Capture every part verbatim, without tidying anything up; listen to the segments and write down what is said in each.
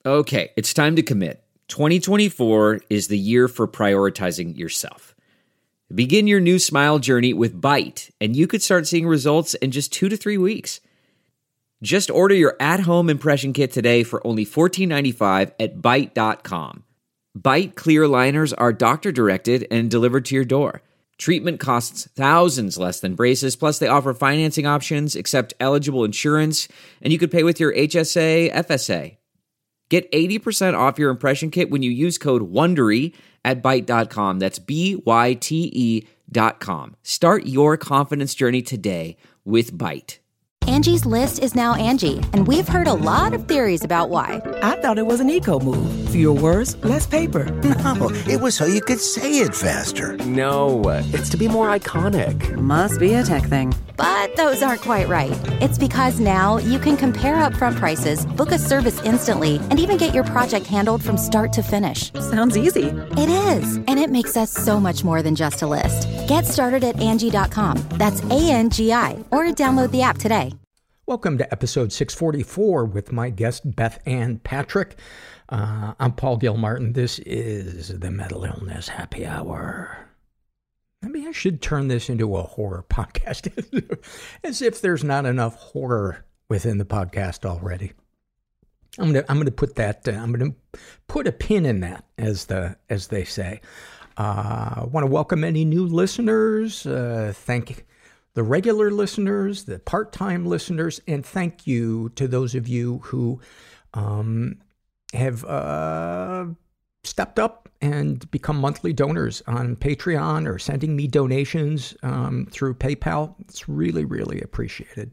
Okay, it's time to commit. twenty twenty-four is the year for prioritizing yourself. Begin your new smile journey with Byte, and you could start seeing results in just two to three weeks. Just order your at-home impression kit today for only fourteen ninety-five at byte dot com. Byte clear aligners are doctor-directed and delivered to your door. Treatment costs thousands less than braces, plus they offer financing options, accept eligible insurance, and you could pay with your H S A, F S A. Get eighty percent off your impression kit when you use code WONDERY at byte dot com. That's B Y T E dot com. Start your confidence journey today with Byte. Angie's List is now Angie, and we've heard a lot of theories about why. I thought it was an eco move. Fewer words, less paper. No, it was so you could say it faster. No, it's to be more iconic. Must be a tech thing. But those aren't quite right. It's because now you can compare upfront prices, book a service instantly, and even get your project handled from start to finish. Sounds easy. It is, and it makes us so much more than just a list. Get started at Angie dot com. That's A N G I, or download the app today. Welcome to episode six forty-four with my guest, Beth Ann Patrick. Uh, I'm Paul Gilmartin. This is the Mental Illness Happy Hour. Maybe I should turn this into a horror podcast, as if there's not enough horror within the podcast already. I'm gonna, I'm gonna put that, uh, I'm gonna put a pin in that, as the, as they say. Uh, I want to welcome any new listeners. Uh, thank the regular listeners, the part-time listeners, and thank you to those of you who um, have uh, stepped up and become monthly donors on Patreon or sending me donations um, through PayPal. It's really, really appreciated.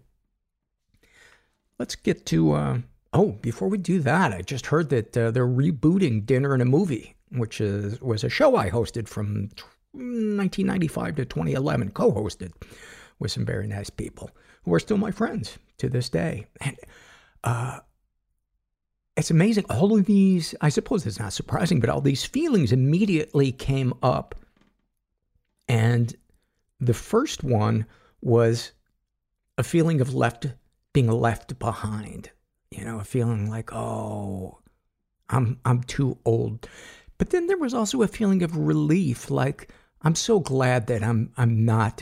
Let's get to, uh, oh, before we do that, I just heard that uh, they're rebooting Dinner and a Movie, which is was a show I hosted from nineteen ninety-five to twenty eleven, co-hosted with some very nice people who are still my friends to this day. And uh, it's amazing. All of these, I suppose it's not surprising, but all these feelings immediately came up. And the first one was a feeling of left, being left behind. You know, a feeling like, oh, I'm I'm too old. But then there was also a feeling of relief, like, I'm so glad that I'm I'm not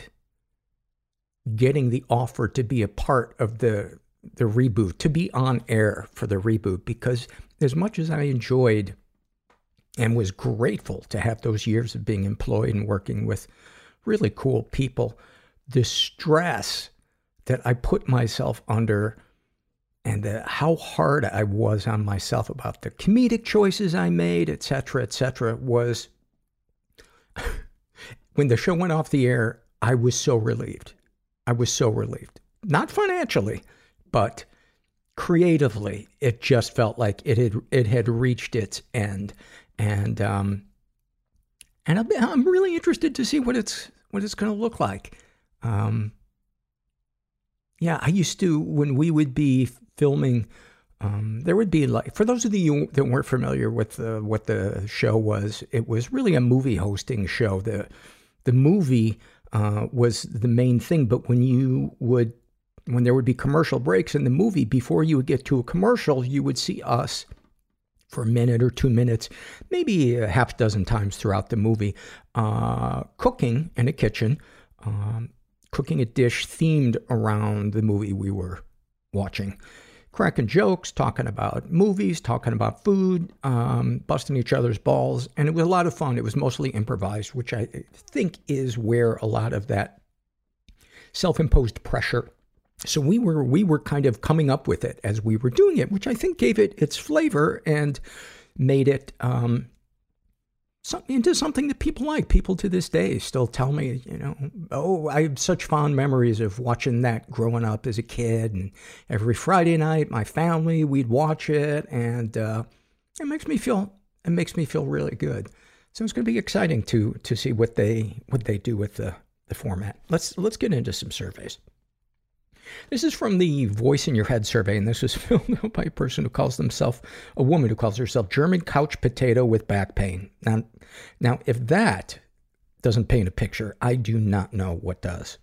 getting the offer to be a part of the the reboot, to be on air for the reboot, because as much as I enjoyed and was grateful to have those years of being employed and working with really cool people, the stress that I put myself under and the, how hard I was on myself about the comedic choices I made, et cetera, et cetera, was when the show went off the air, I was so relieved. I was so relieved. Not financially, but creatively, it just felt like it had it had reached its end, and um, and I'm, I'm really interested to see what it's what it's going to look like. Um, yeah, I used to, when we would be filming, um, there would be, like, for those of you that weren't familiar with uh, what the show was, it was really a movie hosting show. The the movie uh, was the main thing, but when you would, when there would be commercial breaks in the movie, before you would get to a commercial, you would see us for a minute or two minutes, maybe a half dozen times throughout the movie, uh, cooking in a kitchen, um, cooking a dish themed around the movie we were watching. Cracking jokes, talking about movies, talking about food, um, busting each other's balls. And it was a lot of fun. It was mostly improvised, which I think is where a lot of that self-imposed pressure. So we were, we were kind of coming up with it as we were doing it, which I think gave it its flavor and made it, um, something into something that people like. People to this day still tell me, you know, oh, I have such fond memories of watching that growing up as a kid, and every Friday night, my family, we'd watch it, and uh, it makes me feel, it makes me feel really good. So it's going to be exciting to to see what they what they do with the the format. Let's let's get into some surveys. This is from the Voice in Your Head survey, and this was filled out by a person who calls themselves, a woman who calls herself German couch potato with back pain. Now, now, if that doesn't paint a picture, I do not know what does.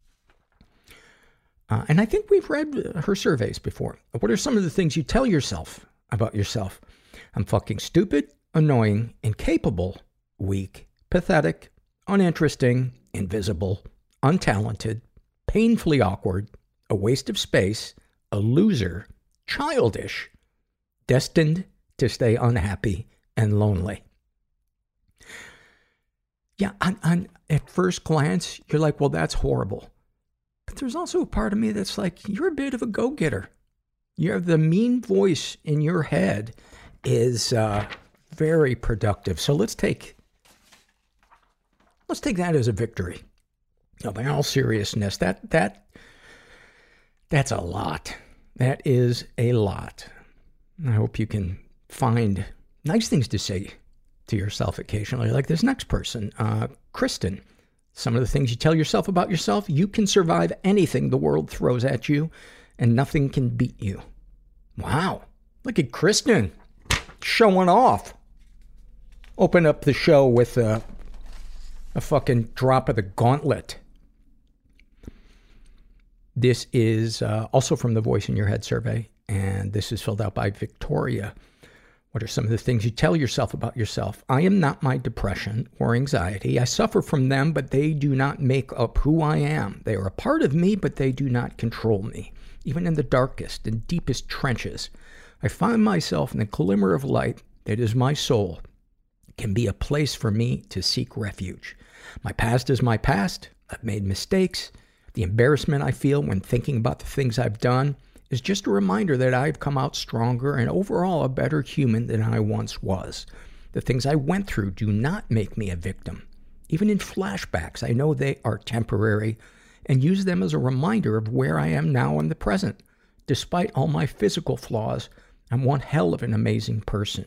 Uh, and I think we've read her surveys before. What are some of the things you tell yourself about yourself? I'm fucking stupid, annoying, incapable, weak, pathetic, uninteresting, invisible, untalented, painfully awkward, a waste of space, a loser, childish, destined to stay unhappy and lonely. Yeah, on, on, at first glance, you're like, well, that's horrible. But there's also a part of me that's like, you're a bit of a go-getter. You're the mean voice in your head is uh, very productive. So let's take let's take that as a victory. No, but in all seriousness, that that that's a lot. That is a lot. I hope you can find nice things to say to yourself occasionally, like this next person, uh, Kristen. Some of the things you tell yourself about yourself: you can survive anything the world throws at you, and nothing can beat you. Wow. Look at Kristen showing off. Open up the show with a, a fucking drop of the gauntlet. This is uh, also from the Voice in Your Head survey, and this is filled out by Victoria. What are some of the things you tell yourself about yourself? I am not my depression or anxiety. I suffer from them, but they do not make up who I am. They are a part of me, but they do not control me. Even in the darkest and deepest trenches, I find myself in the glimmer of light that is my soul. It can be a place for me to seek refuge. My past is my past. I've made mistakes. The embarrassment I feel when thinking about the things I've done is just a reminder that I've come out stronger and overall a better human than I once was. The things I went through do not make me a victim. Even in flashbacks, I know they are temporary and use them as a reminder of where I am now in the present. Despite all my physical flaws, I'm one hell of an amazing person.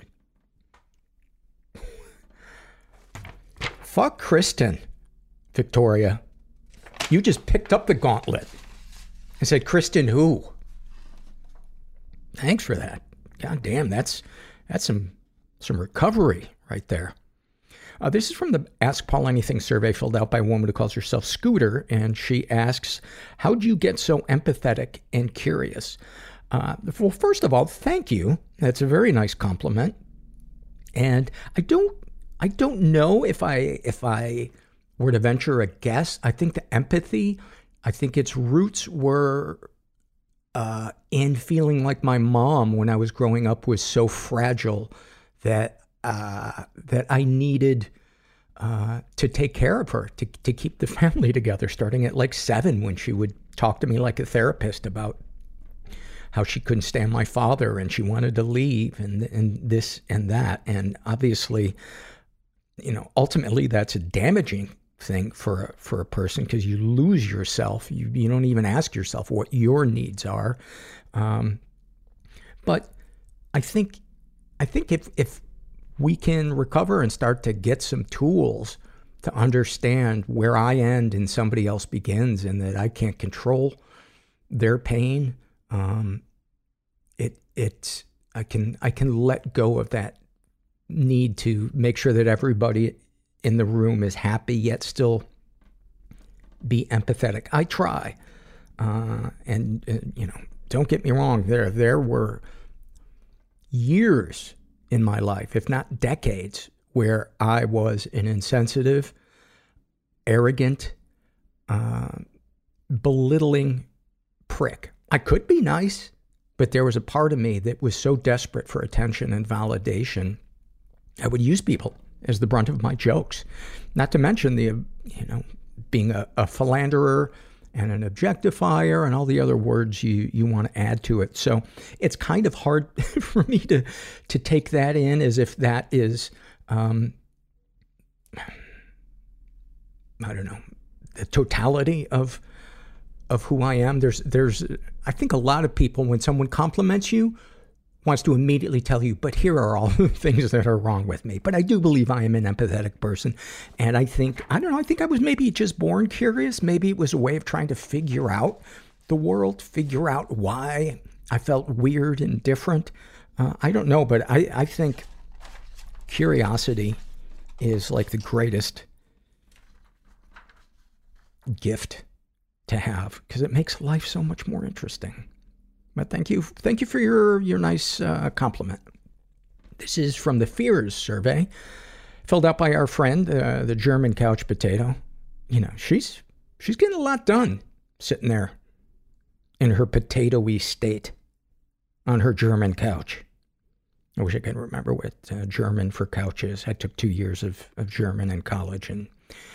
Fuck Kristen, Victoria. You just picked up the gauntlet and said, Kristen who? Thanks for that. God damn, that's that's some some recovery right there. Uh, this is from the Ask Paul Anything survey filled out by a woman who calls herself Scooter, and she asks, how'd you get so empathetic and curious? Uh, well, first of all, thank you. That's a very nice compliment. And I don't I don't know if I if I were to venture a guess. I think the empathy, I think its roots were Uh, in feeling like my mom when I was growing up was so fragile that uh, that I needed uh, to take care of her, to to keep the family together, starting at like seven when she would talk to me like a therapist about how she couldn't stand my father and she wanted to leave and and this and that. And obviously, you know, ultimately that's a damaging thing for a, for a person because you lose yourself. You you don't even ask yourself what your needs are. Um, but I think I think if if we can recover and start to get some tools to understand where I end and somebody else begins, and that I can't control their pain, um, it it I can I can let go of that need to make sure that everybody in the room is happy, yet still be empathetic. I try. Uh, and, uh, you know, don't get me wrong. There, there were years in my life, if not decades, where I was an insensitive, arrogant, uh, belittling prick. I could be nice, but there was a part of me that was so desperate for attention and validation, I would use people as the brunt of my jokes. Not to mention the, you know, being a, a philanderer and an objectifier and all the other words you, you want to add to it. So it's kind of hard for me to, to take that in as if that is, um, I don't know, the totality of, of who I am. There's, there's, I think a lot of people, when someone compliments you, wants to immediately tell you, but here are all the things that are wrong with me. But I do believe I am an empathetic person. And I think, I don't know, I think I was maybe just born curious. Maybe it was a way of trying to figure out the world, figure out why I felt weird and different. Uh, I don't know, but I, I think curiosity is like the greatest gift to have, because it makes life so much more interesting. But thank you, thank you for your, your nice uh, compliment. This is from the Fears survey, filled out by our friend, uh, the German couch potato. You know, she's she's getting a lot done sitting there in her potato-y state on her German couch. I wish I could remember what uh, German for couch is. I took two years of, of German in college, and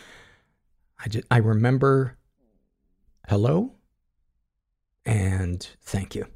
I, just, I remember hello and thank you.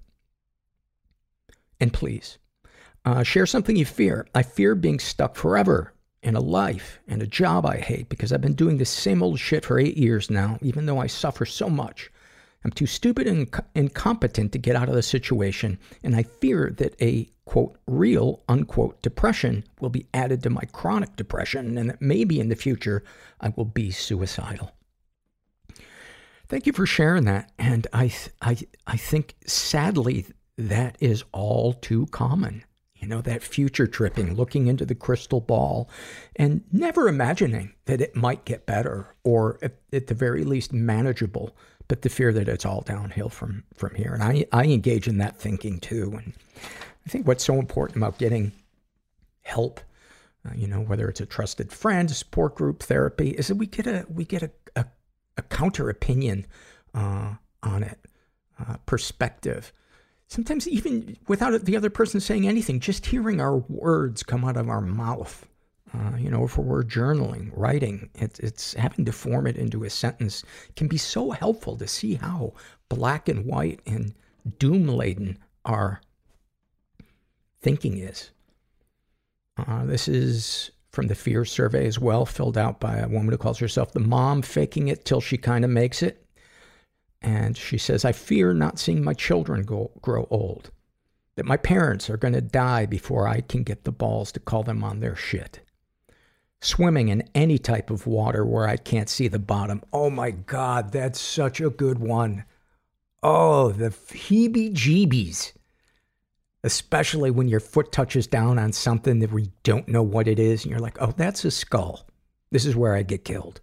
And please, uh, share something you fear. I fear being stuck forever in a life and a job I hate because I've been doing the same old shit for eight years now, even though I suffer so much. I'm too stupid and inc- incompetent to get out of the situation, and I fear that a, quote, real, unquote, depression will be added to my chronic depression, and that maybe in the future I will be suicidal. Thank you for sharing that, and I, th- I, I think, sadly, that is all too common. You know, that future tripping, looking into the crystal ball, and never imagining that it might get better, or at, at the very least manageable, but the fear that it's all downhill from, from here. And I, I engage in that thinking too. And I think what's so important about getting help, uh, you know, whether it's a trusted friend, a support group, therapy, is that we get a, we get a, a, a counter opinion, uh, on it, uh, perspective. Sometimes even without the other person saying anything, just hearing our words come out of our mouth. Uh, you know, if we're journaling, writing, it, it's having to form it into a sentence can be so helpful to see how black and white and doom-laden our thinking is. Uh, this is from the Fear survey as well, filled out by a woman who calls herself the mom faking it till she kind of makes it. And she says, I fear not seeing my children go, grow old, that my parents are going to die before I can get the balls to call them on their shit. Swimming in any type of water where I can't see the bottom. Oh my God, that's such a good one. Oh, the heebie-jeebies. Especially when your foot touches down on something that we don't know what it is, and you're like, oh, that's a skull. This is where I get killed.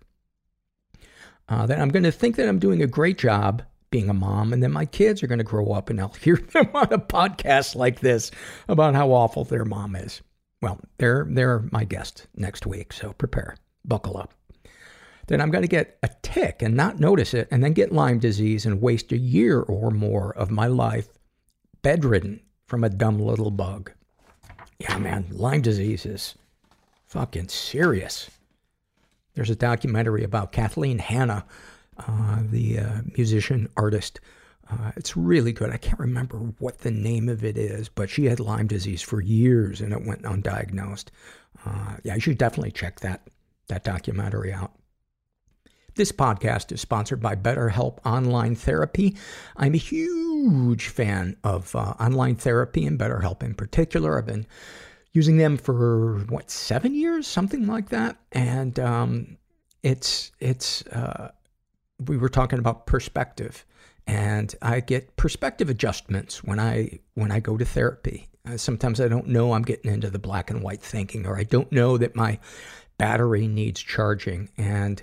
Uh, then I'm going to think that I'm doing a great job being a mom, and then my kids are going to grow up and I'll hear them on a podcast like this about how awful their mom is. Well, they're, they're my guest next week, so prepare. Buckle up. Then I'm going to get a tick and not notice it, and then get Lyme disease and waste a year or more of my life bedridden from a dumb little bug. Yeah, man, Lyme disease is fucking serious. There's a documentary about Kathleen Hanna, uh, the uh, musician, artist. Uh, it's really good. I can't remember what the name of it is, but she had Lyme disease for years and it went undiagnosed. Uh, yeah, you should definitely check that, that documentary out. This podcast is sponsored by BetterHelp Online Therapy. I'm a huge fan of uh, online therapy and BetterHelp in particular. I've been using them for, what, seven years? Something like that. And um, it's, it's uh, we were talking about perspective. And I get perspective adjustments when I when I go to therapy. Uh, sometimes I don't know I'm getting into the black and white thinking, or I don't know that my battery needs charging. And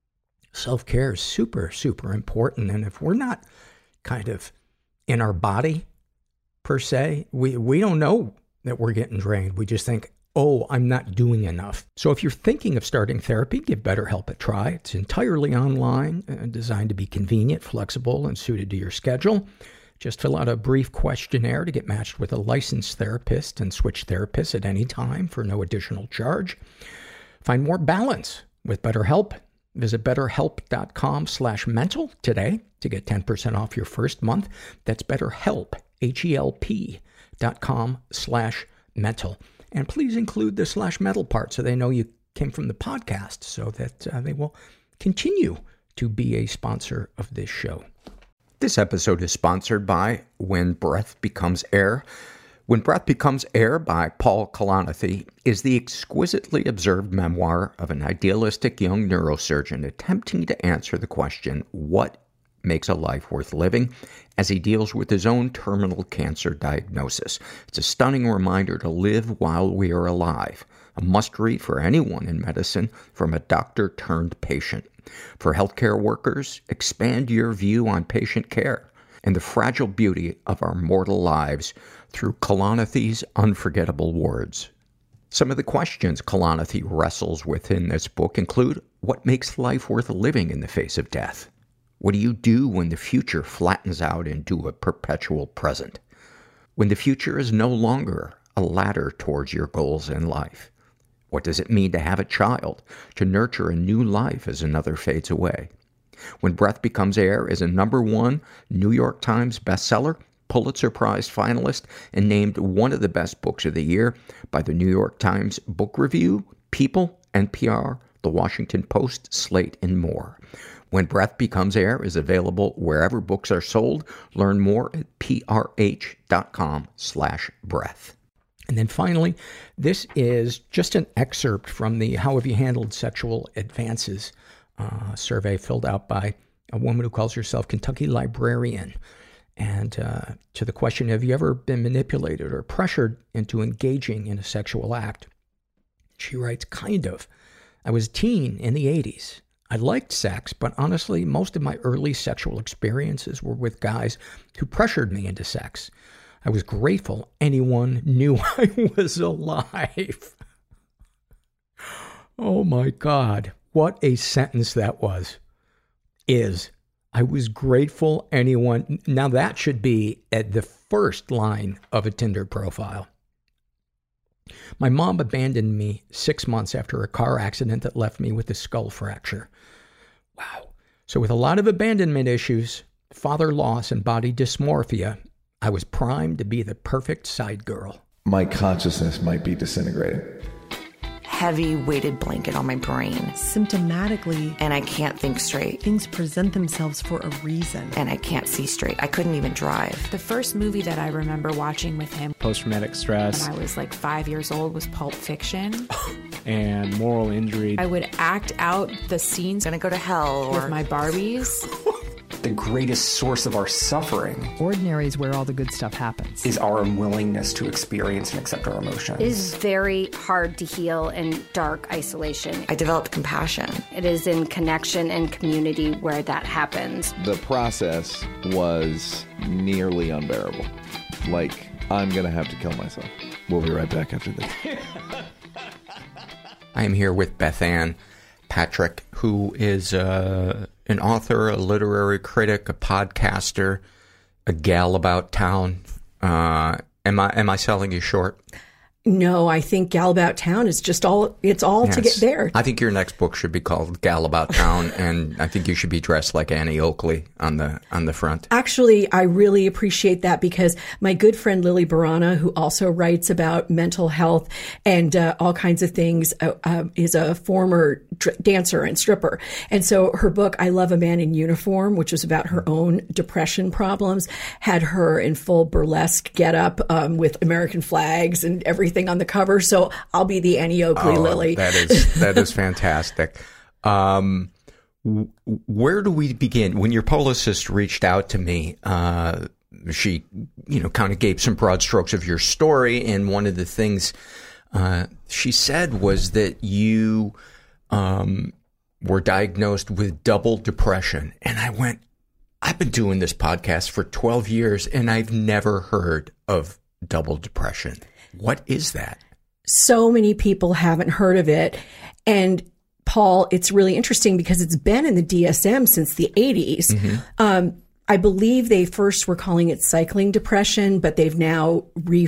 self-care is super, super important. And if we're not kind of in our body, per se, we, we don't know that we're getting drained. We just think, oh, I'm not doing enough. So if you're thinking of starting therapy, give BetterHelp a try. It's entirely online and designed to be convenient, flexible, and suited to your schedule. Just fill out a brief questionnaire to get matched with a licensed therapist and switch therapists at any time for no additional charge. Find more balance with BetterHelp. Visit betterhelp.com slash mental today to get ten percent off your first month. That's BetterHelp, H-E-L-P dot com slash mental. And please include the slash metal part so they know you came from the podcast, so that uh, they will continue to be a sponsor of this show. This episode is sponsored by When Breath Becomes Air. When Breath Becomes Air by Paul Kalanithi is the exquisitely observed memoir of an idealistic young neurosurgeon attempting to answer the question, what makes a life worth living, as he deals with his own terminal cancer diagnosis. It's a stunning reminder to live while we are alive. A must-read for anyone in medicine from a doctor-turned-patient. For healthcare workers, expand your view on patient care and the fragile beauty of our mortal lives through Kalanithe's unforgettable words. Some of the questions Kalanithi wrestles with in this book include, what makes life worth living in the face of death? What do you do when the future flattens out into a perpetual present? When the future is no longer a ladder towards your goals in life? What does it mean to have a child, to nurture a new life as another fades away? When Breath Becomes Air is a number one New York Times bestseller, Pulitzer Prize finalist, and named one of the best books of the year by the New York Times Book Review, People, N P R, The Washington Post, Slate, and more. When Breath Becomes Air is available wherever books are sold. Learn more at prh.com slash breath. And then finally, this is just an excerpt from the How Have You Handled Sexual Advances uh, survey filled out by a woman who calls herself Kentucky Librarian. And uh, to the question, have you ever been manipulated or pressured into engaging in a sexual act? She writes, kind of. I was a teen in the eighties. I liked sex, but honestly, most of my early sexual experiences were with guys who pressured me into sex. I was grateful anyone knew I was alive. Oh my God, what a sentence that was. Is. I was grateful anyone... Now that should be at the first line of a Tinder profile. My mom abandoned me six months after a car accident that left me with a skull fracture. Wow. So with a lot of abandonment issues, father loss, and body dysmorphia, I was primed to be the perfect side girl. My consciousness might be disintegrating. Heavy weighted blanket on my brain. Symptomatically. And I can't think straight. Things present themselves for a reason. And I can't see straight. I couldn't even drive. The first movie that I remember watching with him, post-traumatic stress, when I was like five years old, was Pulp Fiction. And moral injury. I would act out the scenes. Gonna go to hell. Or... with my Barbies. The greatest source of our suffering. Ordinary is where all the good stuff happens. Is our unwillingness to experience and accept our emotions. It is very hard to heal in dark isolation. I developed compassion. It is in connection and community where that happens. The process was nearly unbearable. Like, I'm going to have to kill myself. We'll be right back after this. I am here with Beth Ann Patrick, who is uh, an author, a literary critic, a podcaster, a gal about town. Uh, am I am I selling you short? No, I think Gal About Town is just all, it's all yes. to get there. I think your next book should be called Gal About Town, and I think you should be dressed like Annie Oakley on the on the front. Actually, I really appreciate that because my good friend Lily Barana, who also writes about mental health and uh, all kinds of things, uh, uh, is a former dr- dancer and stripper. And so her book, I Love a Man in Uniform, which was about her own depression problems, had her in full burlesque getup um, with American flags and everything on the cover, so I'll be the Annie Oakley oh, Lily. That is that is fantastic. Um, w- where do we begin? When your publicist reached out to me, uh, she, you know, kind of gave some broad strokes of your story, and one of the things uh, she said was that you um, were diagnosed with double depression, and I went, I've been doing this podcast for twelve years, and I've never heard of double depression. What is that? So many people haven't heard of it. And Paul, it's really interesting because it's been in the D S M since the eighties. Mm-hmm. Um, I believe they first were calling it cycling depression, but they've now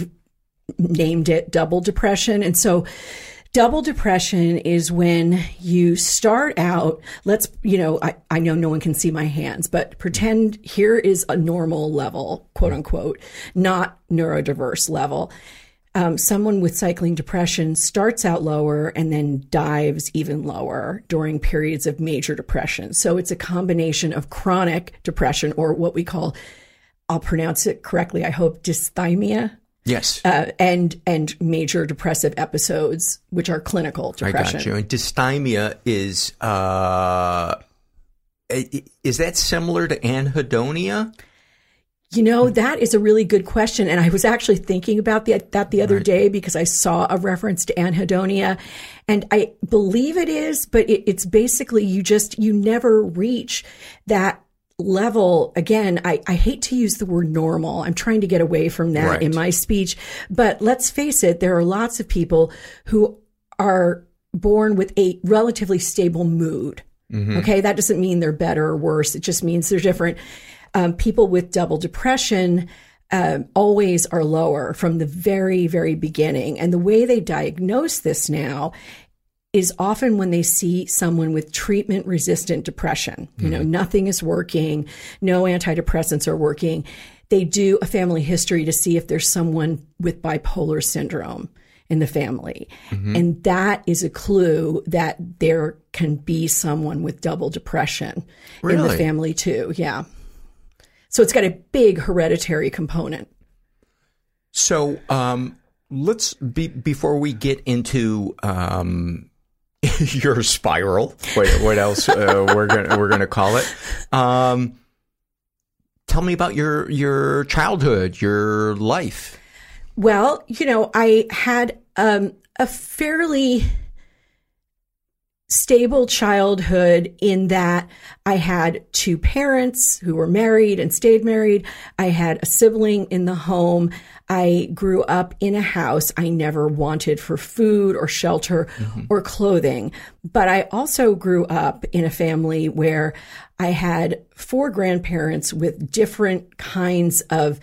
renamed it double depression. And so double depression is when you start out, let's, you know, I, I know no one can see my hands, but pretend here is a normal level, quote unquote, not neurodiverse level. Um, someone with cycling depression starts out lower and then dives even lower during periods of major depression. So it's a combination of chronic depression, or what we call, I'll pronounce it correctly, I hope, dysthymia. Yes. Uh, and and major depressive episodes, which are clinical depression. I got you. And dysthymia is, uh, is that similar to anhedonia? You know, that is a really good question. And I was actually thinking about the, that the other right. day because I saw a reference to anhedonia. And I believe it is, but it, it's basically you just, you never reach that level, again, I, I hate to use the word normal. I'm trying to get away from that Right. in my speech. But let's face it, there are lots of people who are born with a relatively stable mood. Mhm. Okay. That doesn't mean they're better or worse. It just means they're different. Um, people with double depression um, always are lower from the very, very beginning. And the way they diagnose this now is often when they see someone with treatment resistant depression. You know, nothing is working, no antidepressants are working. They do a family history to see if there's someone with bipolar syndrome in the family. Mhm. And that is a clue that there can be someone with double depression in the Really? family too. Yeah. So it's got a big hereditary component. So um, let's be before we get into um, your spiral. What, what else uh, we're gonna we're gonna call it? Um, tell me about your your childhood, your life. Well, you know, I had um, a fairly stable childhood in that I had two parents who were married and stayed married. I had a sibling in the home. I grew up in a house I never wanted for food or shelter mm-hmm. or clothing. But I also grew up in a family where I had four grandparents with different kinds of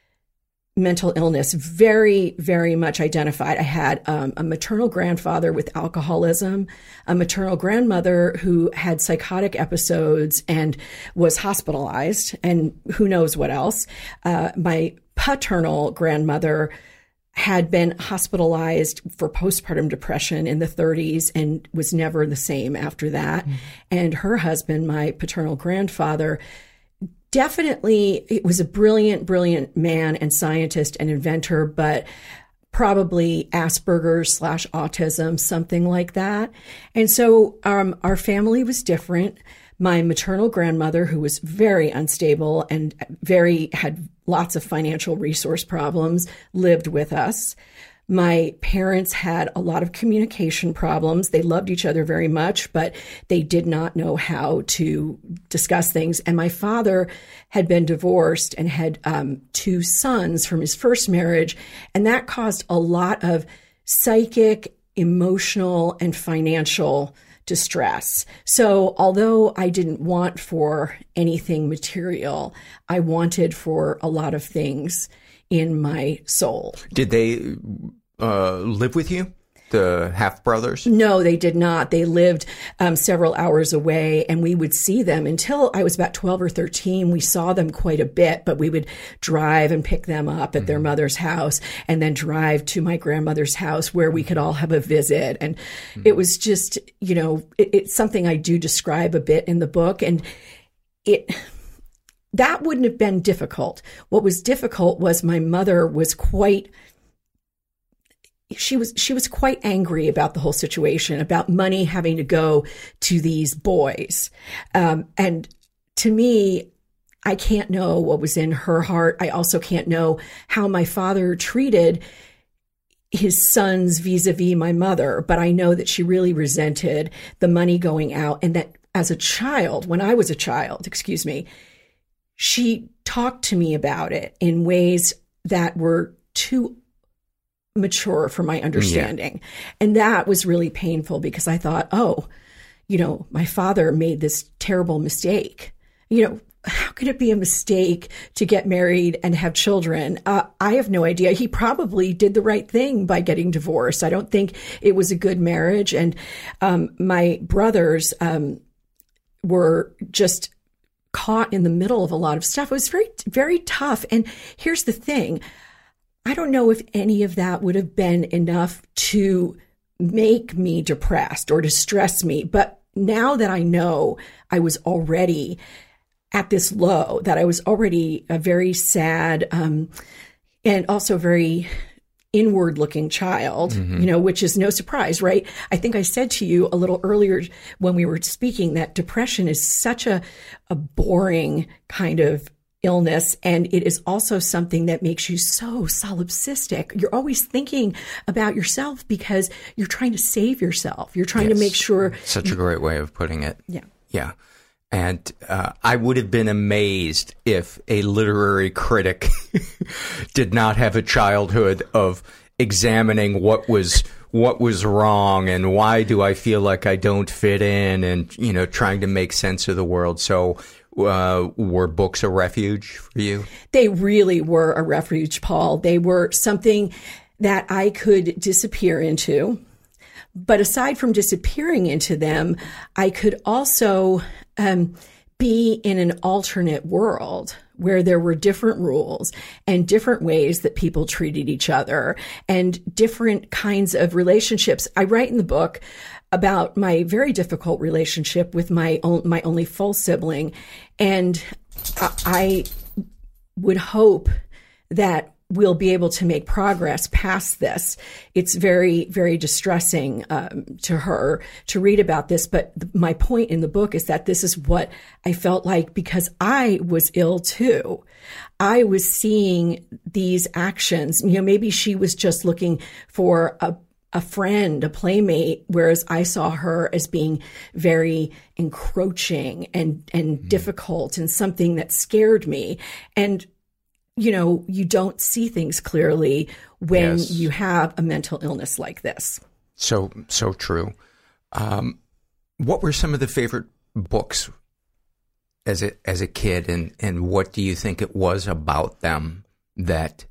mental illness, very, very much identified. I had um, a maternal grandfather with alcoholism, a maternal grandmother who had psychotic episodes and was hospitalized, and who knows what else. Uh, my paternal grandmother had been hospitalized for postpartum depression in the thirties and was never the same after that. Mm-hmm. And her husband, my paternal grandfather, definitely, it was a brilliant, brilliant man and scientist and inventor, but probably Asperger's slash autism, something like that. And so um, our family was different. My maternal grandmother, who was very unstable and very had lots of financial resource problems, lived with us. My parents had a lot of communication problems. They loved each other very much, but they did not know how to discuss things. And my father had been divorced and had um, two sons from his first marriage. And that caused a lot of psychic, emotional, and financial distress. So although I didn't want for anything material, I wanted for a lot of things in my soul. Did they uh, live with you, the half brothers? No, they did not. They lived um, several hours away, and we would see them until I was about twelve or thirteen. We saw them quite a bit, but we would drive and pick them up at mm-hmm. their mother's house and then drive to my grandmother's house where we could all have a visit. And mm-hmm. it was just, you know, it, it's something I do describe a bit in the book. And it... that wouldn't have been difficult. What was difficult was my mother was quite, she was, she was quite angry about the whole situation, about money having to go to these boys. Um, and to me, I can't know what was in her heart. I also can't know how my father treated his sons vis-a-vis my mother, but I know that she really resented the money going out, and that as a child, when I was a child, excuse me, she talked to me about it in ways that were too mature for my understanding. Yeah. And that was really painful because I thought, oh, you know, my father made this terrible mistake. You know, how could it be a mistake to get married and have children? Uh, I have no idea. He probably did the right thing by getting divorced. I don't think it was a good marriage. And um, my brothers um, were just caught in the middle of a lot of stuff. It was very, very tough. And here's the thing. I don't know if any of that would have been enough to make me depressed or to stress me. But now that I know I was already at this low, that I was already a very sad um, and also very inward looking child, mm-hmm. you know, which is no surprise, right? I think I said to you a little earlier when we were speaking that depression is such a, a boring kind of illness. And it is also something that makes you so solipsistic. You're always thinking about yourself because you're trying to save yourself. You're trying yes. to make sure. Such a great way of putting it. Yeah. Yeah. And uh, I would have been amazed if a literary critic did not have a childhood of examining what was what was wrong and why do I feel like I don't fit in, and, you know, trying to make sense of the world. So uh, were books a refuge for you? They really were a refuge, Paul. They were something that I could disappear into. But aside from disappearing into them, I could also um, be in an alternate world where there were different rules and different ways that people treated each other and different kinds of relationships. I write in the book about my very difficult relationship with my own, my only full sibling. And I would hope that we'll be able to make progress past this. It's very, very distressing um, to her to read about this. But th- my point in the book is that this is what I felt like because I was ill too. I was seeing these actions. You know, maybe she was just looking for a a friend, a playmate, whereas I saw her as being very encroaching and, and mm-hmm. difficult and something that scared me. And you know, you don't see things clearly when yes. you have a mental illness like this. So, so true. Um, what were some of the favorite books as a, as a kid, and, and what do you think it was about them that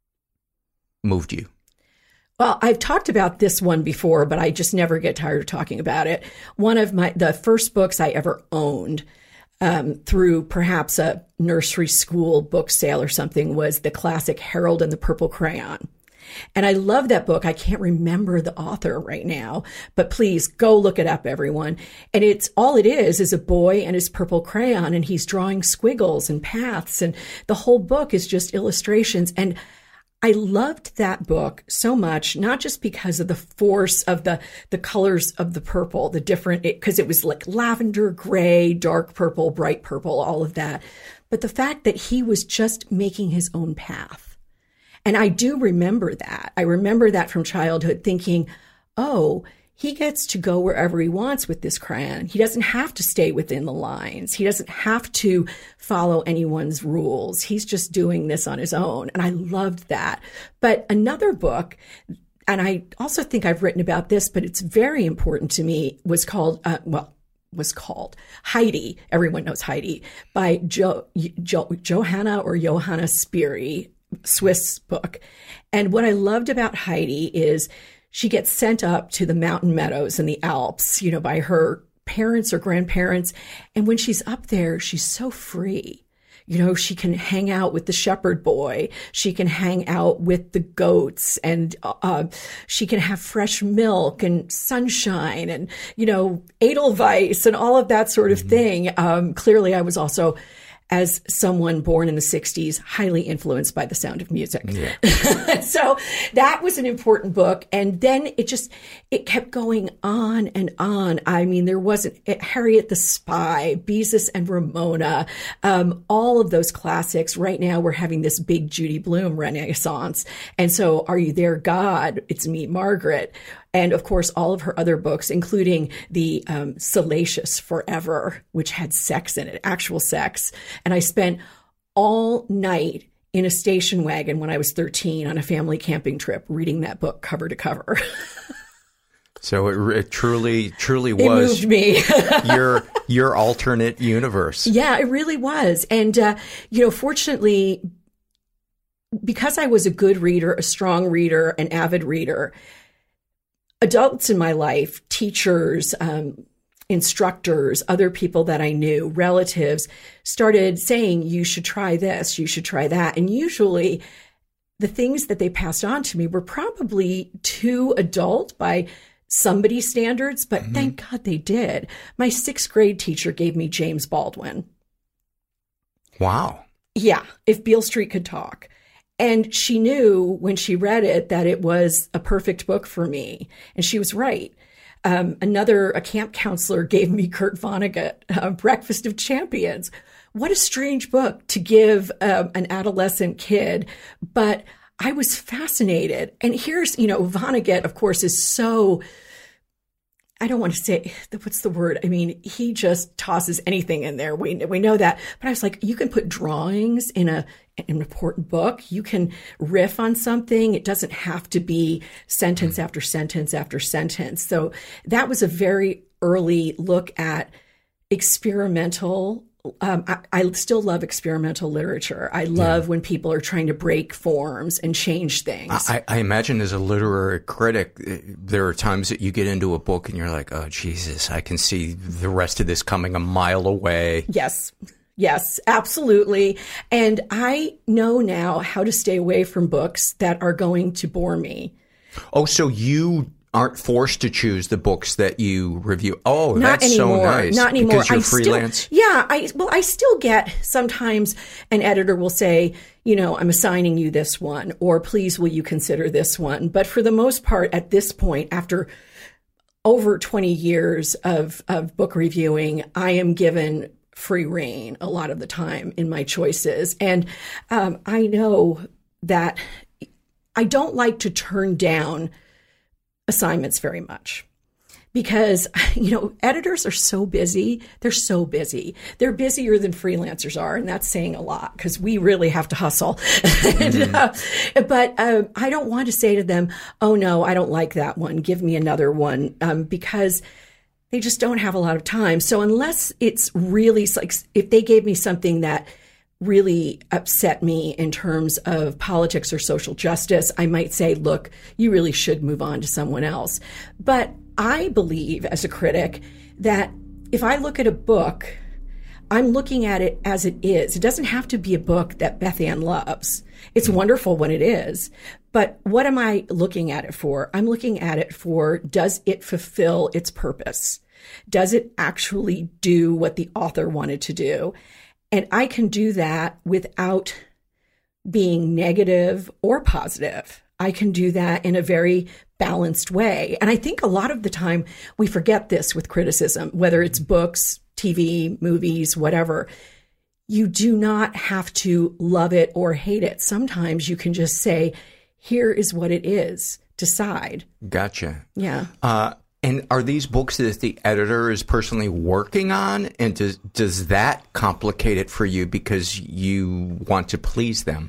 moved you? Well, I've talked about this one before, but I just never get tired of talking about it. One of my, the first books I ever owned Um, through perhaps a nursery school book sale or something was the classic Harold and the Purple Crayon. And I love that book. I can't remember the author right now, but please go look it up, everyone. And it's all it is, is a boy and his purple crayon, and he's drawing squiggles and paths. And the whole book is just illustrations. And I loved that book so much, not just because of the force of the, the colors of the purple, the different, because it, it was like lavender, gray, dark purple, bright purple, all of that. But the fact that he was just making his own path. And I do remember that. I remember that from childhood thinking, oh, he gets to go wherever he wants with this crayon. He doesn't have to stay within the lines. He doesn't have to follow anyone's rules. He's just doing this on his own. And I loved that. But another book, and I also think I've written about this, but it's very important to me, was called, uh, well, was called Heidi. Everyone knows Heidi, by jo- jo- Johanna or Johanna Spyri, Swiss book. And what I loved about Heidi is she gets sent up to the mountain meadows in the Alps, you know, by her parents or grandparents. And when she's up there, she's so free. You know, she can hang out with the shepherd boy. She can hang out with the goats, and uh, she can have fresh milk and sunshine and, you know, Edelweiss and all of that sort of mm-hmm. thing. Um, clearly, I was also, as someone born in the sixties, highly influenced by The Sound of Music. Yeah. So that was an important book. And then it just, it kept going on and on. I mean, there wasn't it, Harriet the Spy, Beezus and Ramona, um, all of those classics. Right now we're having this big Judy Blume renaissance. And so Are You There, God? It's Me, Margaret. And of course, all of her other books, including the um, Salacious Forever, which had sex in it, actual sex. And I spent all night in a station wagon when I was thirteen on a family camping trip reading that book cover to cover. So it, it truly, truly was it moved me. your your alternate universe. Yeah, it really was. And, uh, you know, fortunately, because I was a good reader, a strong reader, an avid reader, adults in my life, teachers, um, instructors, other people that I knew, relatives, started saying, you should try this, you should try that. And usually the things that they passed on to me were probably too adult by somebody's standards, but mm-hmm. thank God they did. My sixth grade teacher gave me James Baldwin. Wow. Yeah, If Beale Street Could Talk. And she knew when she read it that it was a perfect book for me. And she was right. Um, another, a camp counselor gave me Kurt Vonnegut, uh, Breakfast of Champions. What a strange book to give um, an adolescent kid. But I was fascinated. And here's, you know, Vonnegut, of course, is so I don't want to say, what's the word? I mean, he just tosses anything in there. We we know that. But I was like, you can put drawings in a an important book. You can riff on something. It doesn't have to be sentence after sentence after sentence. So that was a very early look at experimental. Um, I, I still love experimental literature. I love yeah. when people are trying to break forms and change things. I, I imagine as a literary critic, there are times that you get into a book and you're like, oh, Jesus, I can see the rest of this coming a mile away. Yes. Yes, absolutely. And I know now how to stay away from books that are going to bore me. Oh, so you aren't forced to choose the books that you review. Oh, Not that's anymore. so nice. Not anymore. Because you're I freelance. Still, yeah. I, well, I still get sometimes an editor will say, you know, I'm assigning you this one, or please, will you consider this one? But for the most part, at this point, after over twenty years of, of book reviewing, I am given free rein a lot of the time in my choices. And um, I know that I don't like to turn down assignments very much because, you know, editors are so busy. They're so busy. They're busier than freelancers are. And that's saying a lot because we really have to hustle. and, uh, but uh, I don't want to say to them, oh, no, I don't like that one. Give me another one um, because they just don't have a lot of time. So unless it's really like if they gave me something that really upset me in terms of politics or social justice, I might say, look, you really should move on to someone else. But I believe as a critic that if I look at a book, I'm looking at it as it is. It doesn't have to be a book that Beth Ann loves. It's wonderful when it is. But what am I looking at it for? I'm looking at it for, does it fulfill its purpose? Does it actually do what the author wanted to do? And I can do that without being negative or positive. I can do that in a very balanced way. And I think a lot of the time we forget this with criticism, whether it's books, T V, movies, whatever. You do not have to love it or hate it. Sometimes you can just say, here is what it is. Decide. Gotcha. Yeah. Uh, and are these books that the editor is personally working on? And does does that complicate it for you because you want to please them?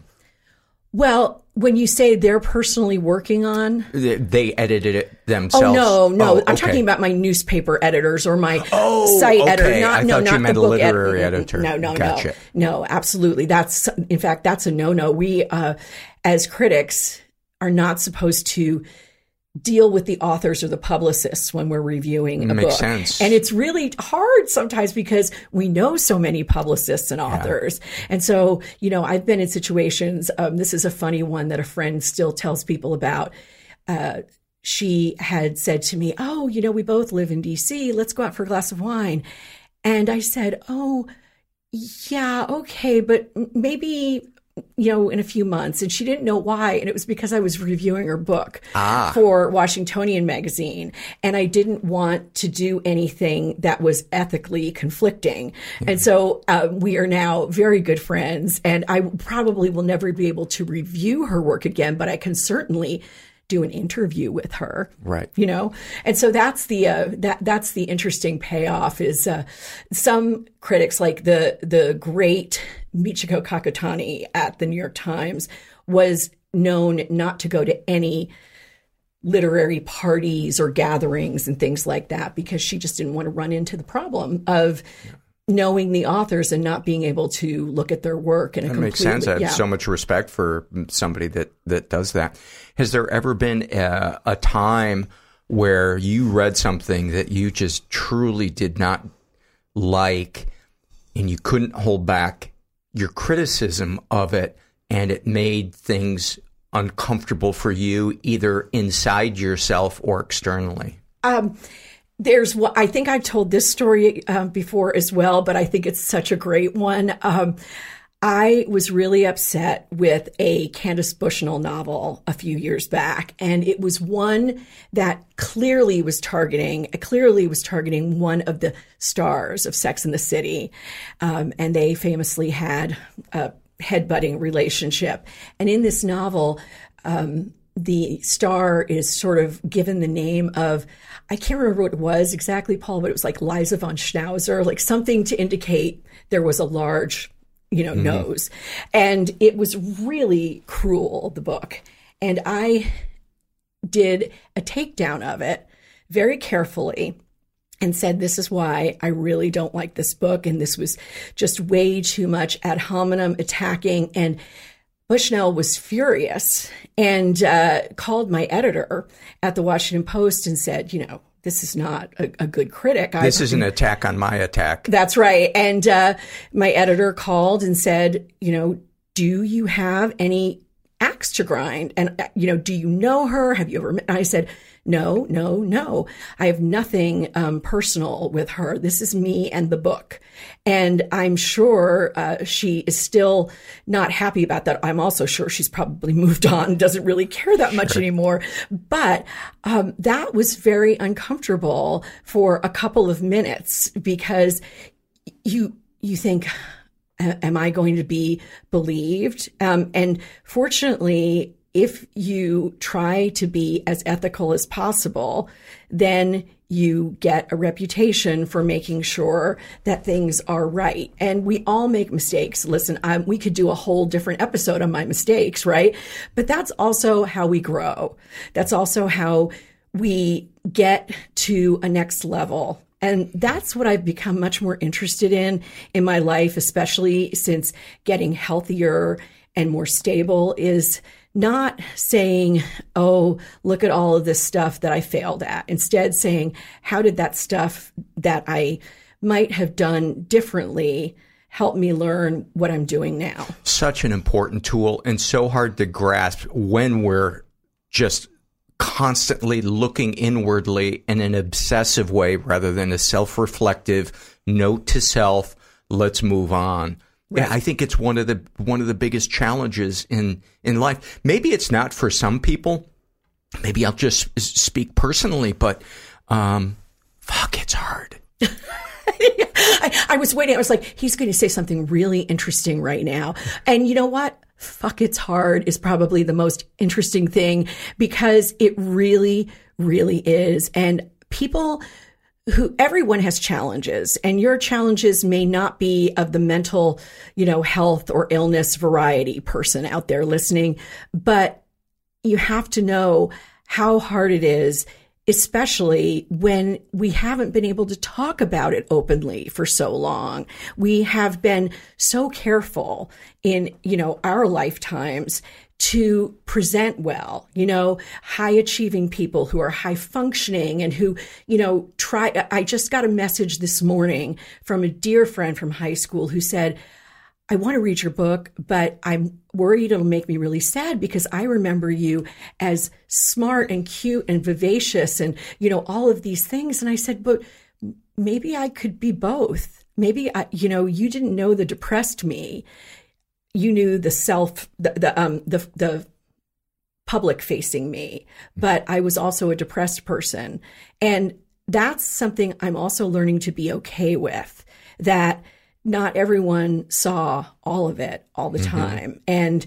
Well, when you say they're personally working on... They, they edited it themselves? Oh, no, no. Oh, I'm okay. talking about my newspaper editors or my oh, site okay. editor. Not, I no, thought not you meant the a book literary ed- editor. No, no, gotcha. no. No, absolutely. That's, in fact, that's a no-no. We, uh, as critics, are not supposed to deal with the authors or the publicists when we're reviewing a Makes book. sense. And it's really hard sometimes because we know so many publicists and authors. Yeah. And so, you know, I've been in situations, um, this is a funny one that a friend still tells people about. Uh, she had said to me, oh, you know, we both live in D C. Let's go out for a glass of wine. And I said, oh, yeah, okay, but maybe... you know, in a few months. And she didn't know why. And it was because I was reviewing her book ah. for Washingtonian magazine. And I didn't want to do anything that was ethically conflicting. Mm-hmm. And so uh, we are now very good friends. And I probably will never be able to review her work again, but I can certainly do an interview with her. Right. You know? And so that's the, uh, that, that's the interesting payoff is, uh, some critics like the, the great Michiko Kakutani at the New York Times was known not to go to any literary parties or gatherings and things like that because she just didn't want to run into the problem of yeah. knowing the authors and not being able to look at their work in a that completely... makes sense. I have yeah. so much respect for somebody that, that does that. Has there ever been a, a time where you read something that you just truly did not like and you couldn't hold back your criticism of it and it made things uncomfortable for you either inside yourself or externally? Um There's what I think I've told this story uh, before as well, but I think it's such a great one. Um, I was really upset with a Candace Bushnell novel a few years back, and it was one that clearly was targeting, clearly was targeting one of the stars of Sex and the City, um, and they famously had a headbutting relationship. And in this novel, um, the star is sort of given the name of, I can't remember what it was exactly, Paul, but it was like Liza von Schnauzer, like something to indicate there was a large, you know, mm-hmm. nose. And it was really cruel, the book. And I did a takedown of it very carefully and said, this is why I really don't like this book. And this was just way too much ad hominem attacking. And Bushnell was furious and uh, called my editor at the Washington Post and said, you know, this is not a, a good critic. This I, is an attack on my attack. That's right. And uh, my editor called and said, you know, do you have any axe to grind? And, uh, you know, do you know her? Have you ever met? And I said, no, no, no. I have nothing um, personal with her. This is me and the book. And I'm sure uh, she is still not happy about that. I'm also sure she's probably moved on, doesn't really care that much sure. anymore. But um, that was very uncomfortable for a couple of minutes because you you think, am I going to be believed? Um, and fortunately, if you try to be as ethical as possible, then you get a reputation for making sure that things are right. And we all make mistakes. Listen, I, we could do a whole different episode on my mistakes, right? But that's also how we grow. That's also how we get to a next level. And that's what I've become much more interested in in my life, especially since getting healthier and more stable, is not saying, oh, look at all of this stuff that I failed at. Instead saying, how did that stuff that I might have done differently help me learn what I'm doing now? Such an important tool and so hard to grasp when we're just constantly looking inwardly in an obsessive way rather than a self-reflective note to self, let's move on. Right. Yeah, I think it's one of the one of the biggest challenges in, in life. Maybe it's not for some people. Maybe I'll just speak personally, but um, fuck, it's hard. I, I was waiting. I was like, he's going to say something really interesting right now. And you know what? Fuck, it's hard is probably the most interesting thing because it really, really is. And people who, everyone has challenges, and your challenges may not be of the mental, you know, health or illness variety person out there listening, but you have to know how hard it is, especially when we haven't been able to talk about it openly for so long. We have been so careful in, you know, our lifetimes to present well, you know, high achieving people who are high functioning and who, you know, try. I just got a message this morning from a dear friend from high school who said, I want to read your book, but I'm worried it'll make me really sad because I remember you as smart and cute and vivacious and, you know, all of these things. And I said, but maybe I could be both. Maybe, I, you know, you didn't know the depressed me. You knew the self, the, the, um, the, the public facing me, but I was also a depressed person. And that's something I'm also learning to be okay with, that not everyone saw all of it all the mm-hmm. time, and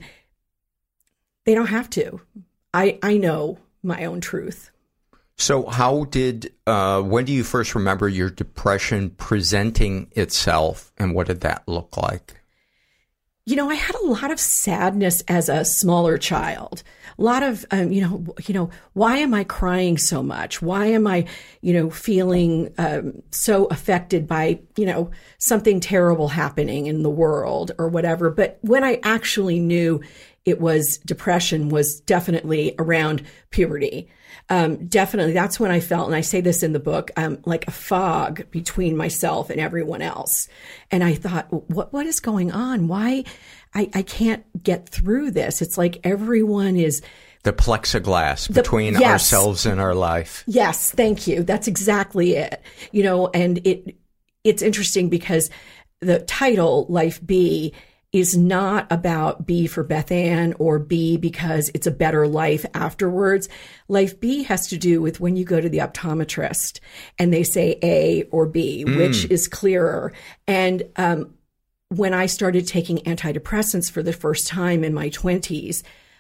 they don't have to. I, I know my own truth. So how did, uh, when do you first remember your depression presenting itself, and what did that look like? You know, I had a lot of sadness as a smaller child. A lot of, um, you know, you know, why am I crying so much? Why am I, you know, feeling um, so affected by, you know, something terrible happening in the world or whatever? But when I actually knew it was depression was definitely around puberty. Um, definitely, that's when I felt, and I say this in the book, um, like a fog between myself and everyone else. And I thought, what what is going on? Why I, I can't get through this? It's like everyone is the plexiglass the, between yes. ourselves and our life. Yes, thank you. That's exactly it. You know, and it it's interesting because the title Life B is not about B for Beth Ann or B because it's a better life afterwards. Life B has to do with when you go to the optometrist and they say A or B, mm. which is clearer. And um, when I started taking antidepressants for the first time in my twenties,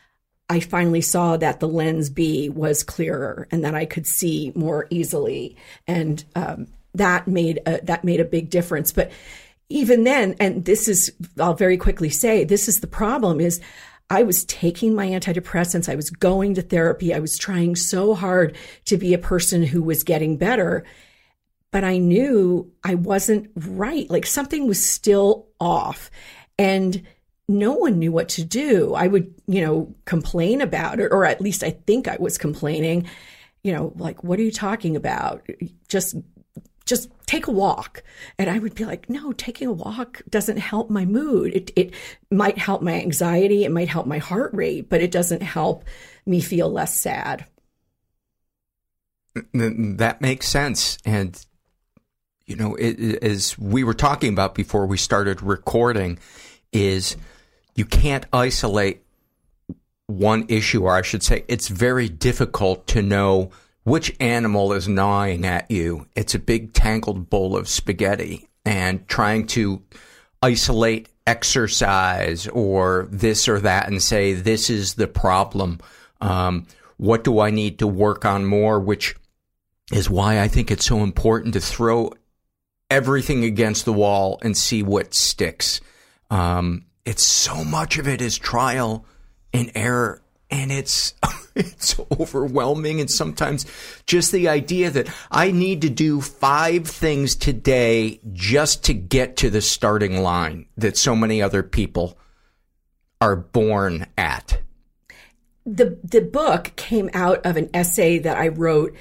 I finally saw that the lens B was clearer and that I could see more easily. And um, that made a, that made a big difference. But even then, and this is, I'll very quickly say, this is the problem, is I was taking my antidepressants. I was going to therapy. I was trying so hard to be a person who was getting better. But I knew I wasn't right. Like something was still off. And no one knew what to do. I would, you know, complain about it, or at least I think I was complaining, you know, like, what are you talking about? Just, just take a walk. And I would be like, no, taking a walk doesn't help my mood. It, it might help my anxiety. It might help my heart rate, but it doesn't help me feel less sad. That makes sense. And, you know, it, as we were talking about before we started recording, is you can't isolate one issue, or I should say it's very difficult to know which animal is gnawing at you. It's a big tangled bowl of spaghetti, and trying to isolate exercise or this or that and say, this is the problem. Um, what do I need to work on more? Which is why I think it's so important to throw everything against the wall and see what sticks. Um, it's so much of it is trial and error, and it's it's overwhelming. And sometimes just the idea that I need to do five things today just to get to the starting line that so many other people are born at. The the book came out of an essay that I wrote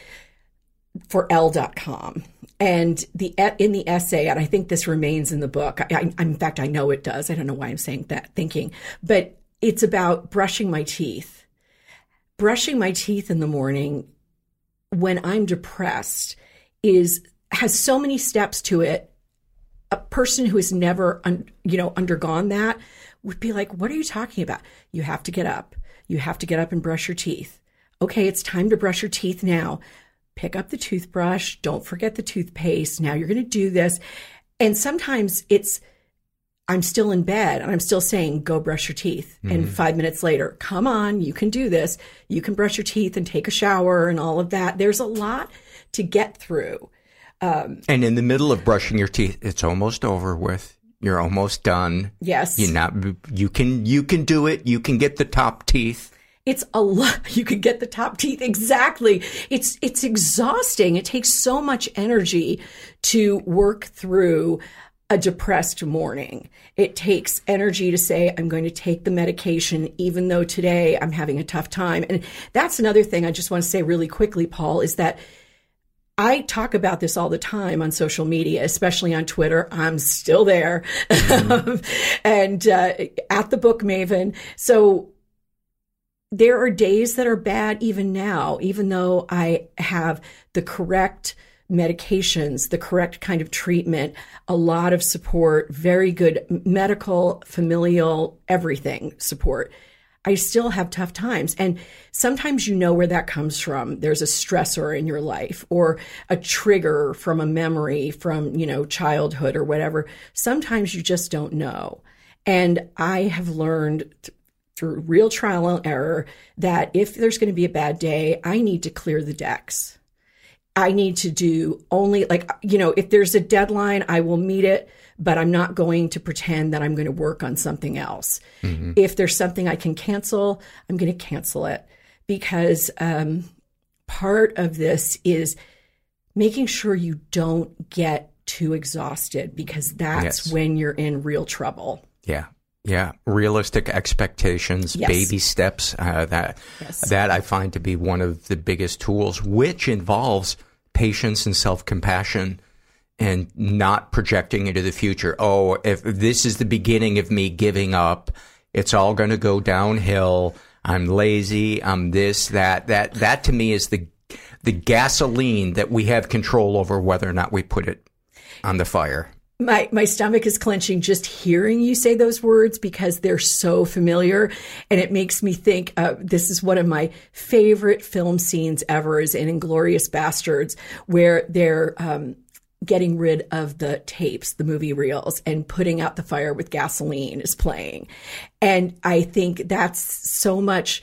for Elle dot com. And the in the essay, and I think this remains in the book, I, I, in fact, I know it does. I don't know why I'm saying that, thinking, but it's about brushing my teeth. Brushing my teeth in the morning when I'm depressed is has so many steps to it. A person who has never, un, you know, undergone that would be like, what are you talking about? You have to get up. You have to get up and brush your teeth. Okay, it's time to brush your teeth now. Pick up the toothbrush. Don't forget the toothpaste. Now you're going to do this. And sometimes it's, I'm still in bed and I'm still saying, go brush your teeth. Mm-hmm. And five minutes later, come on, you can do this. You can brush your teeth and take a shower and all of that. There's a lot to get through. Um, and in the middle of brushing your teeth, it's almost over with. You're almost done. Yes. You're not, you can, you can do it. You can get the top teeth. It's a lot. You could get the top teeth. Exactly. It's, it's exhausting. It takes so much energy to work through a depressed morning. It takes energy to say, I'm going to take the medication, even though today I'm having a tough time. And that's another thing I just want to say really quickly, Paul, is that I talk about this all the time on social media, especially on Twitter. I'm still there. Mm-hmm. and uh, at the Book Maven. So there are days that are bad even now, even though I have the correct medications, the correct kind of treatment, a lot of support, very good medical, familial, everything support. I still have tough times. And sometimes you know where that comes from. There's a stressor in your life or a trigger from a memory from, you know, childhood or whatever. Sometimes you just don't know. And I have learned th- through real trial and error that if there's going to be a bad day, I need to clear the decks. I need to do only, like, you know, if there's a deadline, I will meet it, but I'm not going to pretend that I'm going to work on something else. Mm-hmm. If there's something I can cancel, I'm going to cancel it, because um, part of this is making sure you don't get too exhausted, because that's yes. when you're in real trouble. Yeah. Yeah, realistic expectations, yes. baby steps, uh, that yes. that I find to be one of the biggest tools, which involves patience and self-compassion and not projecting into the future. Oh, if this is the beginning of me giving up, it's all going to go downhill. I'm lazy. I'm this, that. That that to me is the the gasoline that we have control over whether or not we put it on the fire. My my stomach is clenching just hearing you say those words, because they're so familiar, and it makes me think uh, this is one of my favorite film scenes ever, is in Inglourious Bastards, where they're um, getting rid of the tapes, the movie reels, and putting out the fire with gasoline is playing. And I think that's so much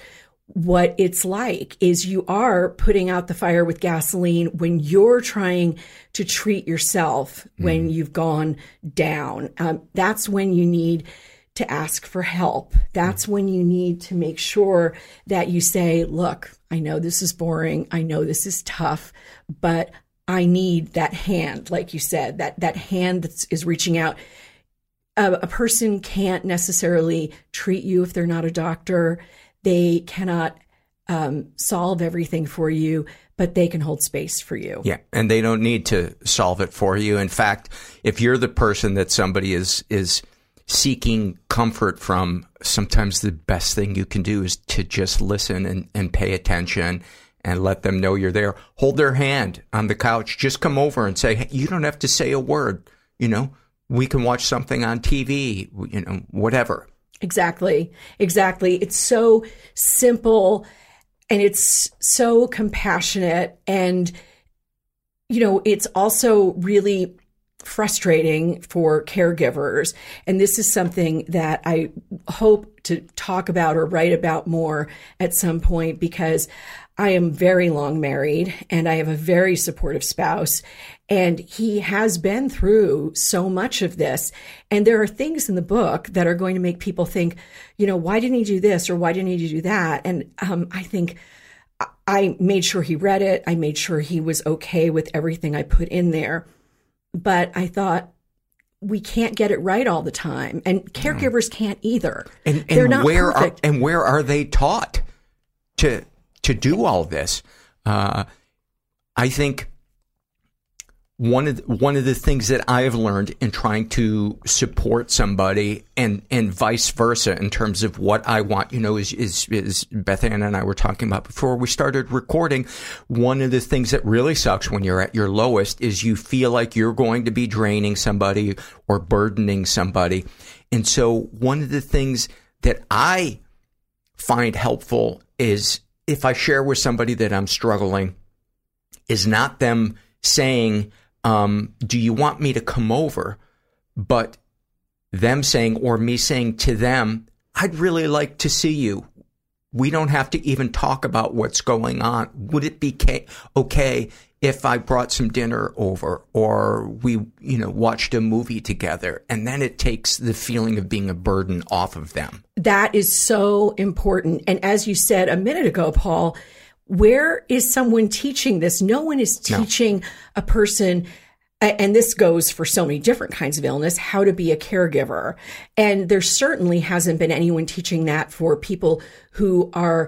what it's like is you are putting out the fire with gasoline when you're trying to treat yourself when mm. you've gone down. Um, that's when you need to ask for help. That's when you need to make sure that you say, look, I know this is boring. I know this is tough, but I need that hand, like you said, that, that hand that is reaching out. A, a person can't necessarily treat you if they're not a doctor. They cannot um, solve everything for you, but they can hold space for you. Yeah, and they don't need to solve it for you. In fact, if you're the person that somebody is is seeking comfort from, sometimes the best thing you can do is to just listen and, and pay attention and let them know you're there. Hold their hand on the couch. Just come over and say, hey, you don't have to say a word. You know, we can watch something on T V, you know, whatever. Exactly. Exactly. It's so simple and it's so compassionate. And, you know, it's also really frustrating for caregivers. And this is something that I hope to talk about or write about more at some point, because I am very long married and I have a very supportive spouse. And he has been through so much of this. And there are things in the book that are going to make people think, you know, why didn't he do this or why didn't he do that? And um, I think I made sure he read it. I made sure he was okay with everything I put in there. But I thought, we can't get it right all the time. And caregivers can't either. And, and They're not where perfect. Are, and where are they taught to to do all this? Uh, I think one of the, one of the things that I have learned in trying to support somebody, and and vice versa, in terms of what I want, you know, is is, is Beth Ann and I were talking about before we started recording. One of the things that really sucks when you're at your lowest is you feel like you're going to be draining somebody or burdening somebody. And so one of the things that I find helpful is, if I share with somebody that I'm struggling, is not them saying, um, do you want me to come over? But them saying, or me saying to them, I'd really like to see you. We don't have to even talk about what's going on. Would it be okay if I brought some dinner over, or we, you know, watched a movie together? And then it takes the feeling of being a burden off of them. That is so important. And as you said a minute ago, Paul, where is someone teaching this? No one is teaching no. a person, and this goes for so many different kinds of illness, how to be a caregiver. And there certainly hasn't been anyone teaching that for people who are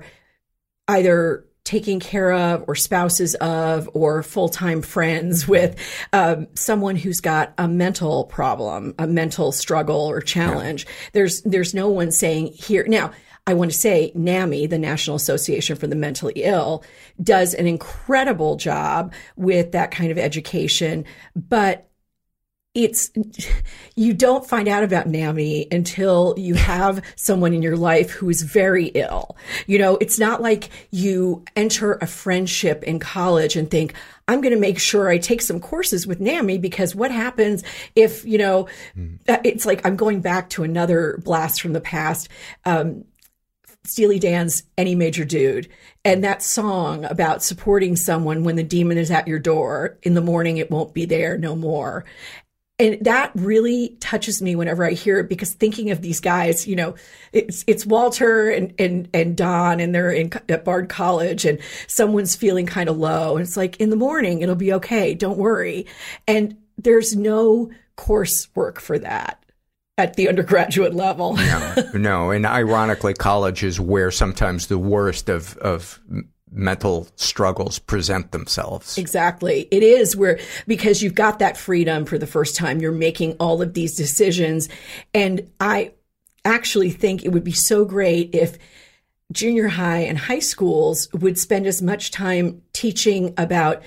either taking care of or spouses of or full-time friends with um, someone who's got a mental problem, a mental struggle or challenge. Yeah. There's there's no one saying here. Now, I want to say NAMI, the National Association for the Mentally Ill, does an incredible job with that kind of education, but it's, you don't find out about NAMI until you have someone in your life who is very ill. You know, it's not like you enter a friendship in college and think, I'm going to make sure I take some courses with NAMI, because what happens if, you know, mm. it's like, I'm going back to another blast from the past. Um, Steely Dan's Any Major Dude, and that song about supporting someone when the demon is at your door. In the morning, it won't be there no more. And that really touches me whenever I hear it, because thinking of these guys, you know, it's it's Walter and and and Don, and they're in at Bard College, and someone's feeling kind of low, and it's like, in the morning, it'll be okay, don't worry. And there's no coursework for that at the undergraduate level. no, no, and ironically, college is where sometimes the worst of of mental struggles present themselves. Exactly. It is where, because you've got that freedom for the first time, you're making all of these decisions. And I actually think it would be so great if junior high and high schools would spend as much time teaching about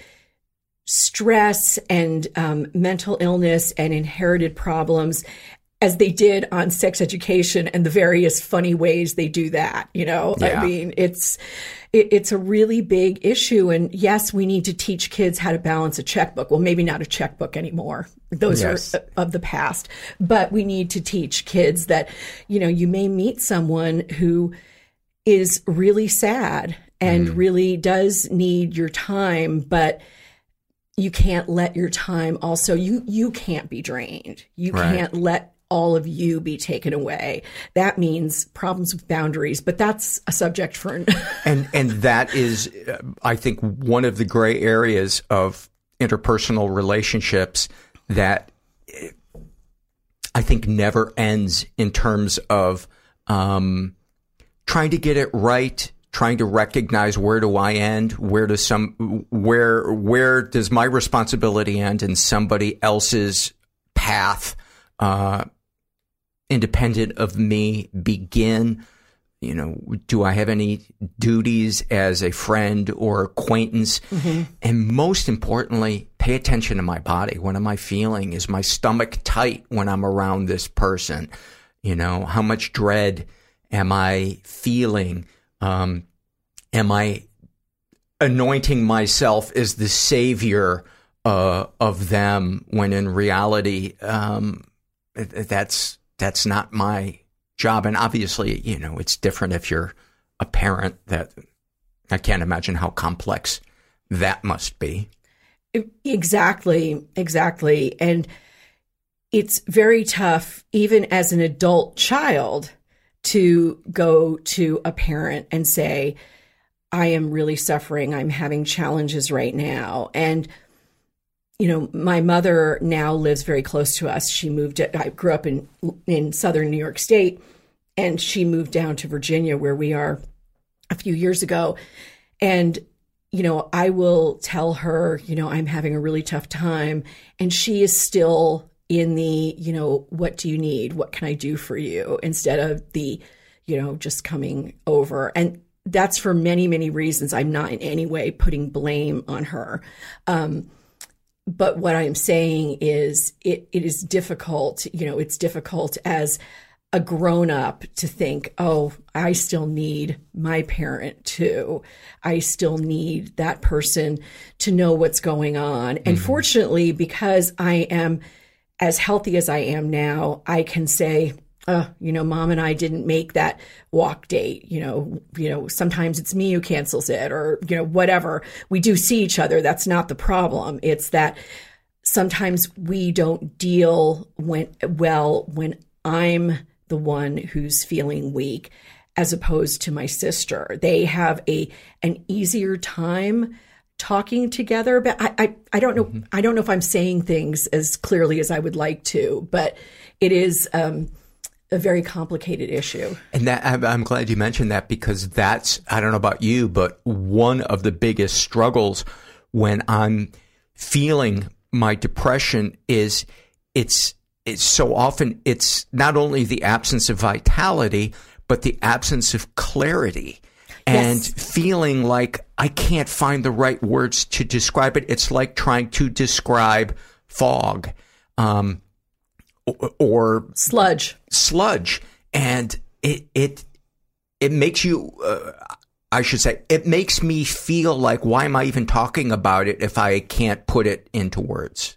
stress and um, mental illness and inherited problems as they did on sex education and the various funny ways they do that. You know, yeah. I mean, it's, it, it's a really big issue. And yes, we need to teach kids how to balance a checkbook. Well, maybe not a checkbook anymore. Those yes. are of the past, but we need to teach kids that, you know, you may meet someone who is really sad and Mm. really does need your time, but you can't let your time also, you, you can't be drained. You Right. can't let all of you be taken away. That means problems with boundaries, but that's a subject for an and and that is, uh, I think, one of the gray areas of interpersonal relationships that I think never ends in terms of um, trying to get it right, trying to recognize where do I end, where does some where where does my responsibility end and somebody else's path, uh, independent of me, begin. You know, do I have any duties as a friend or acquaintance? Mm-hmm. And most importantly, pay attention to my body. What am I feeling? Is my stomach tight when I'm around this person? You know, how much dread am I feeling? Um, am I anointing myself as the savior uh, of them when in reality, um, that's that's not my job? And obviously, you know, it's different if you're a parent. That I can't imagine how complex that must be. Exactly, exactly. And it's very tough, even as an adult child, to go to a parent and say, I am really suffering. I'm having challenges right now. And, you know, my mother now lives very close to us. She moved, I grew up in, in southern New York State, and she moved down to Virginia, where we are, a few years ago. And, you know, I will tell her, you know, I'm having a really tough time. And she is still in the, you know, what do you need? What can I do for you? Instead of the, you know, just coming over. And that's for many, many reasons. I'm not in any way putting blame on her. Um, but what I'm saying is it, it is difficult, you know, it's difficult as a grown up to think, oh, I still need my parent too. I still need that person to know what's going on. And mm-hmm. fortunately, because I am as healthy as I am now, I can say, oh, you know, mom and I didn't make that walk date. You know, you know, sometimes it's me who cancels it, or, you know, whatever. We do see each other. That's not the problem. It's that sometimes we don't deal when, well when I'm the one who's feeling weak, as opposed to my sister. They have a an easier time talking together. But I, I, I don't know. Mm-hmm. I don't know if I'm saying things as clearly as I would like to, but it is um, a very complicated issue. And that I'm, I'm glad you mentioned that, because that's, I don't know about you, but one of the biggest struggles when I'm feeling my depression is it's, it's so often it's not only the absence of vitality, but the absence of clarity. And yes. feeling like I can't find the right words to describe it. It's like trying to describe fog, um, or, or sludge, sludge. And it, it, it makes you, uh, I should say, it makes me feel like, why am I even talking about it if I can't put it into words?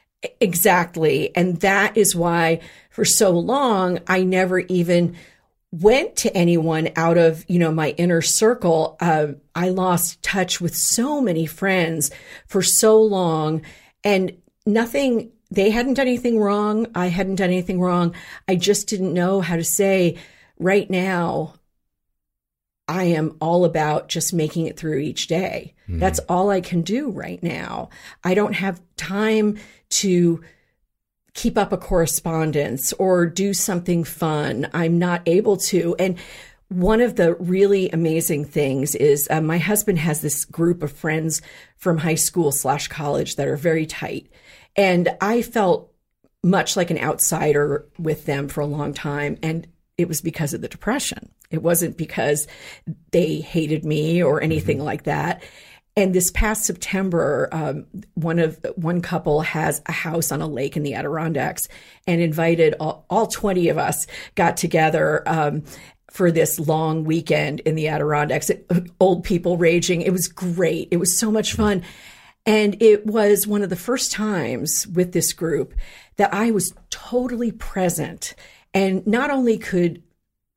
Exactly. And that is why for so long, I never even went to anyone out of, you know, my inner circle. Uh, I lost touch with so many friends for so long, and nothing, they hadn't done anything wrong. I hadn't done anything wrong. I just didn't know how to say, right now, I am all about just making it through each day. Mm-hmm. That's all I can do right now. I don't have time to keep up a correspondence or do something fun. I'm not able to. And one of the really amazing things is uh, my husband has this group of friends from high school slash college that are very tight. And I felt much like an outsider with them for a long time. And it was because of the depression. It wasn't because they hated me or anything mm-hmm. like that. And this past September, um, one of one couple has a house on a lake in the Adirondacks, and invited all, all twenty of us got together um, for this long weekend in the Adirondacks. It, old people raging. It was great. It was so much fun. And it was one of the first times with this group that I was totally present, and not only could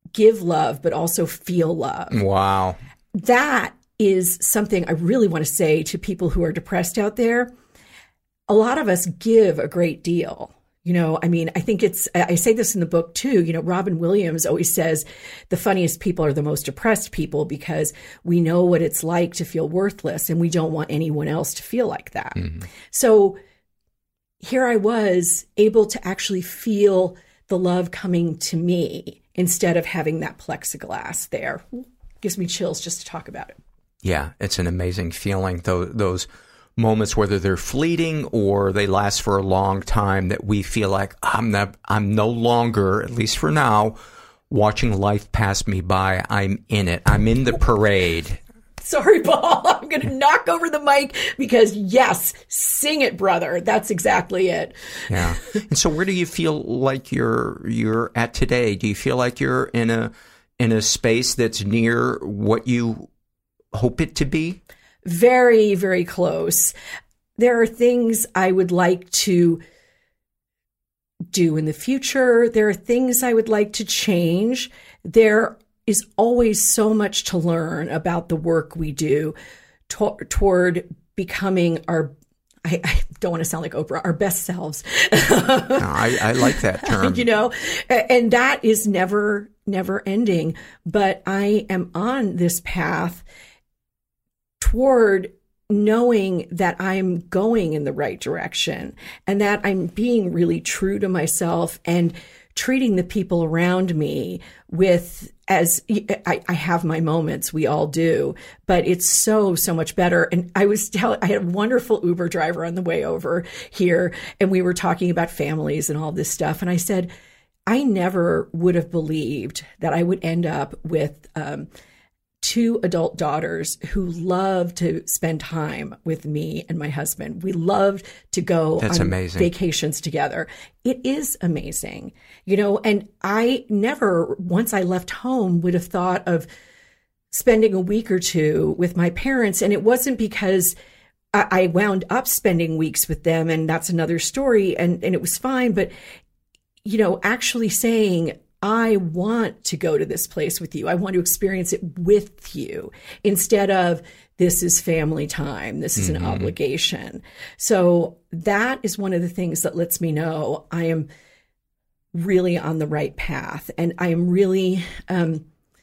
give love, but also feel love. Wow. That is something I really want to say to people who are depressed out there. A lot of us give a great deal. You know, I mean, I think it's, I say this in the book too, you know, Robin Williams always says the funniest people are the most depressed people because we know what it's like to feel worthless and we don't want anyone else to feel like that. Mm-hmm. So here I was able to actually feel the love coming to me instead of having that plexiglass there. Gives me chills just to talk about it. Yeah, it's an amazing feeling, those, those moments, whether they're fleeting or they last for a long time, that we feel like I'm not, I'm no longer, at least for now, watching life pass me by. I'm in it. I'm in the parade. Sorry, Paul. I'm going to knock over the mic because, yes, sing it, brother. That's exactly it. Yeah. And so where do you feel like you're you're at today? Do you feel like you're in a in a space that's near what you hope it to be? Very, very close. There are things I would like to do in the future. There are things I would like to change. There is always so much to learn about the work we do to- toward becoming our, I, I don't want to sound like Oprah, our best selves. No, I, I like that term. You know, and that is never, never ending. But I am on this path toward knowing that I'm going in the right direction and that I'm being really true to myself and treating the people around me with, as I, I have my moments, we all do, but it's so, so much better. And I was telling, I had a wonderful Uber driver on the way over here, and we were talking about families and all this stuff. And I said, I never would have believed that I would end up with, um, two adult daughters who love to spend time with me and my husband. We loved to go That's on amazing. vacations together. It is amazing, you know, and I never, once I left home, would have thought of spending a week or two with my parents. And it wasn't because I, I wound up spending weeks with them, and that's another story, and, and it was fine. But, you know, actually saying, I want to go to this place with you. I want to experience it with you instead of this is family time. This is mm-hmm. an obligation. So that is one of the things that lets me know I am really on the right path. And I am really um,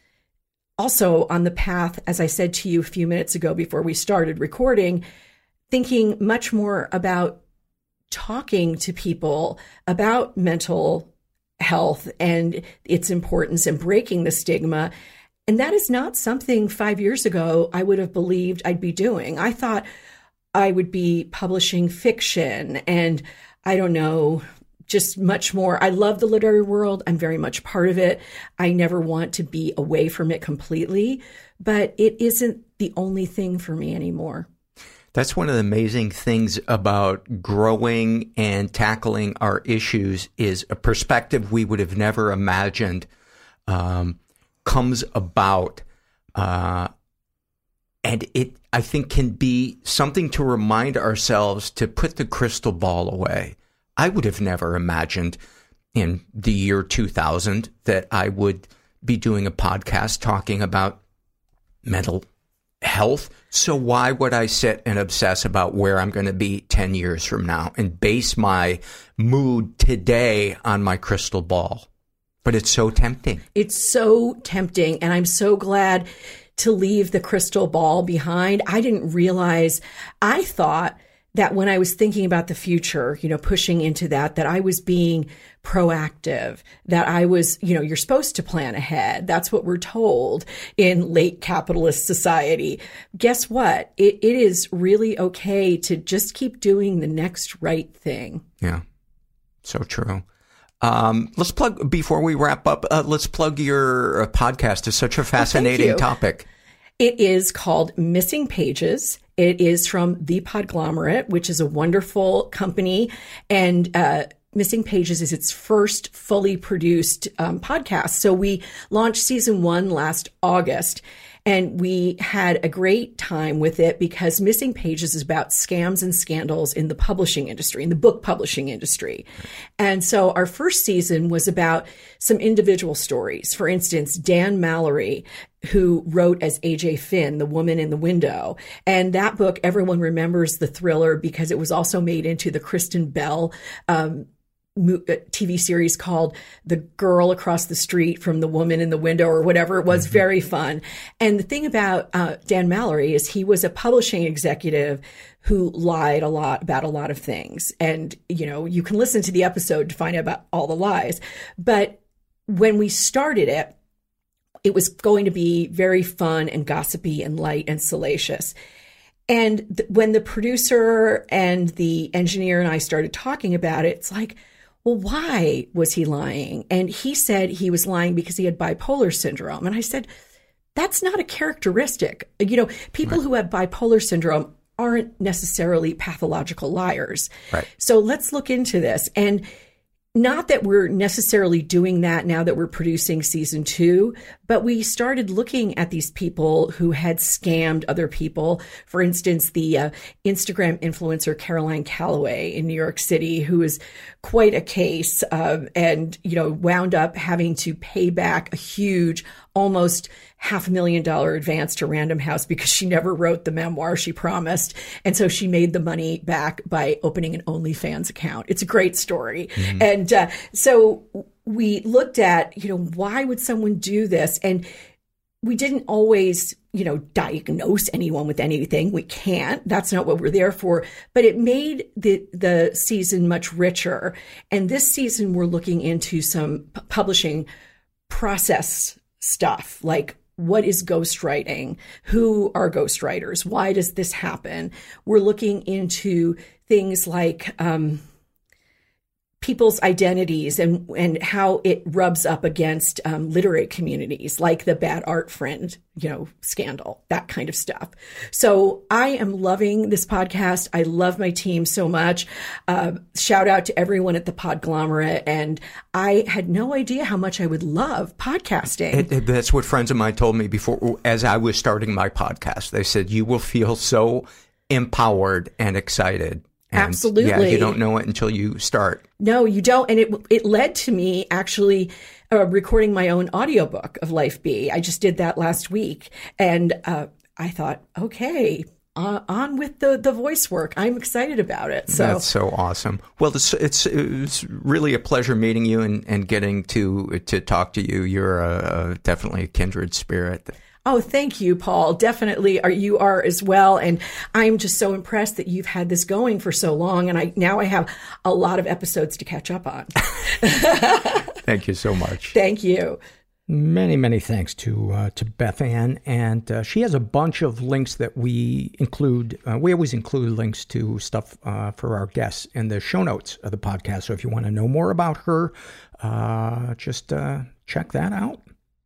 also on the path, as I said to you a few minutes ago before we started recording, thinking much more about talking to people about mental health and its importance and breaking the stigma. And that is not something five years ago I would have believed I'd be doing. I thought I would be publishing fiction and I don't know, just much more. I love the literary world. I'm very much part of it. I never want to be away from it completely, but it isn't the only thing for me anymore. That's one of the amazing things about growing and tackling our issues is a perspective we would have never imagined um, comes about. Uh, and it, I think, can be something to remind ourselves to put the crystal ball away. I would have never imagined in the year two thousand that I would be doing a podcast talking about mental health. So why would I sit and obsess about where I'm going to be ten years from now and base my mood today on my crystal ball? But it's so tempting. It's so tempting. And I'm so glad to leave the crystal ball behind. I didn't realize, I thought that when I was thinking about the future, you know, pushing into that, that I was being proactive, that I was, you know, you're supposed to plan ahead. That's what we're told in late capitalist society. Guess what? It, it is really okay to just keep doing the next right thing. Yeah, so true. Um, let's plug, before we wrap up, uh, let's plug your uh, podcast. It's such a fascinating oh, topic. It is called Missing Pages. It is from The Podglomerate, which is a wonderful company. And uh, Missing Pages is its first fully produced um, podcast. So we launched season one last August. And we had a great time with it because Missing Pages is about scams and scandals in the publishing industry, in the book publishing industry. And so our first season was about some individual stories. For instance, Dan Mallory, who wrote as A J Finn, The Woman in the Window. And that book, everyone remembers the thriller because it was also made into the Kristen Bell um, T V series called The Girl Across the Street from the Woman in the Window, or whatever. It was mm-hmm. very fun. And the thing about uh, Dan Mallory is he was a publishing executive who lied a lot about a lot of things. And, you know, you can listen to the episode to find out about all the lies. But when we started it, it was going to be very fun and gossipy and light and salacious. And th- when the producer and the engineer and I started talking about it, it's like, well, why was he lying? And he said he was lying because he had bipolar syndrome. And I said, that's not a characteristic. You know, people right. who have bipolar syndrome aren't necessarily pathological liars. Right. So let's look into this. And not that we're necessarily doing that now that we're producing season two, but we started looking at these people who had scammed other people. For instance, the uh, Instagram influencer Caroline Calloway in New York City, who is quite a case uh, and, you know, wound up having to pay back a huge, almost half a million dollar advance to Random House because she never wrote the memoir she promised. And so she made the money back by opening an OnlyFans account. It's a great story. Mm-hmm. And uh, so we looked at, you know, why would someone do this? And we didn't always, you know, diagnose anyone with anything. We can't. That's not what we're there for. But it made the the season much richer. And this season, we're looking into some p- publishing process stuff, like what is ghostwriting? Who are ghostwriters? Why does this happen? We're looking into things like um, people's identities and, and how it rubs up against um, literary communities, like the Bad Art Friend, you know, scandal, that kind of stuff. So I am loving this podcast. I love my team so much. Uh, shout out to everyone at the Podglomerate. And I had no idea how much I would love podcasting. It, it, that's what friends of mine told me before, as I was starting my podcast. They said, you will feel so empowered and excited. And absolutely. Yeah, you don't know it until you start. No, you don't. And it it led to me actually uh, recording my own audiobook of Life B. I just did that last week. And uh, I thought, okay, uh, on with the, the voice work. I'm excited about it. So that's so awesome. Well, it's, it's, it's really a pleasure meeting you and, and getting to to talk to you. You're a, a, definitely a kindred spirit. Oh, thank you, Paul. Definitely are, you are as well. And I'm just so impressed that you've had this going for so long. And I now I have a lot of episodes to catch up on. Thank you so much. Thank you. Many, many thanks to uh, to Beth Ann. And uh, she has a bunch of links that we include. Uh, we always include links to stuff uh, for our guests in the show notes of the podcast. So if you want to know more about her, uh, just uh, check that out.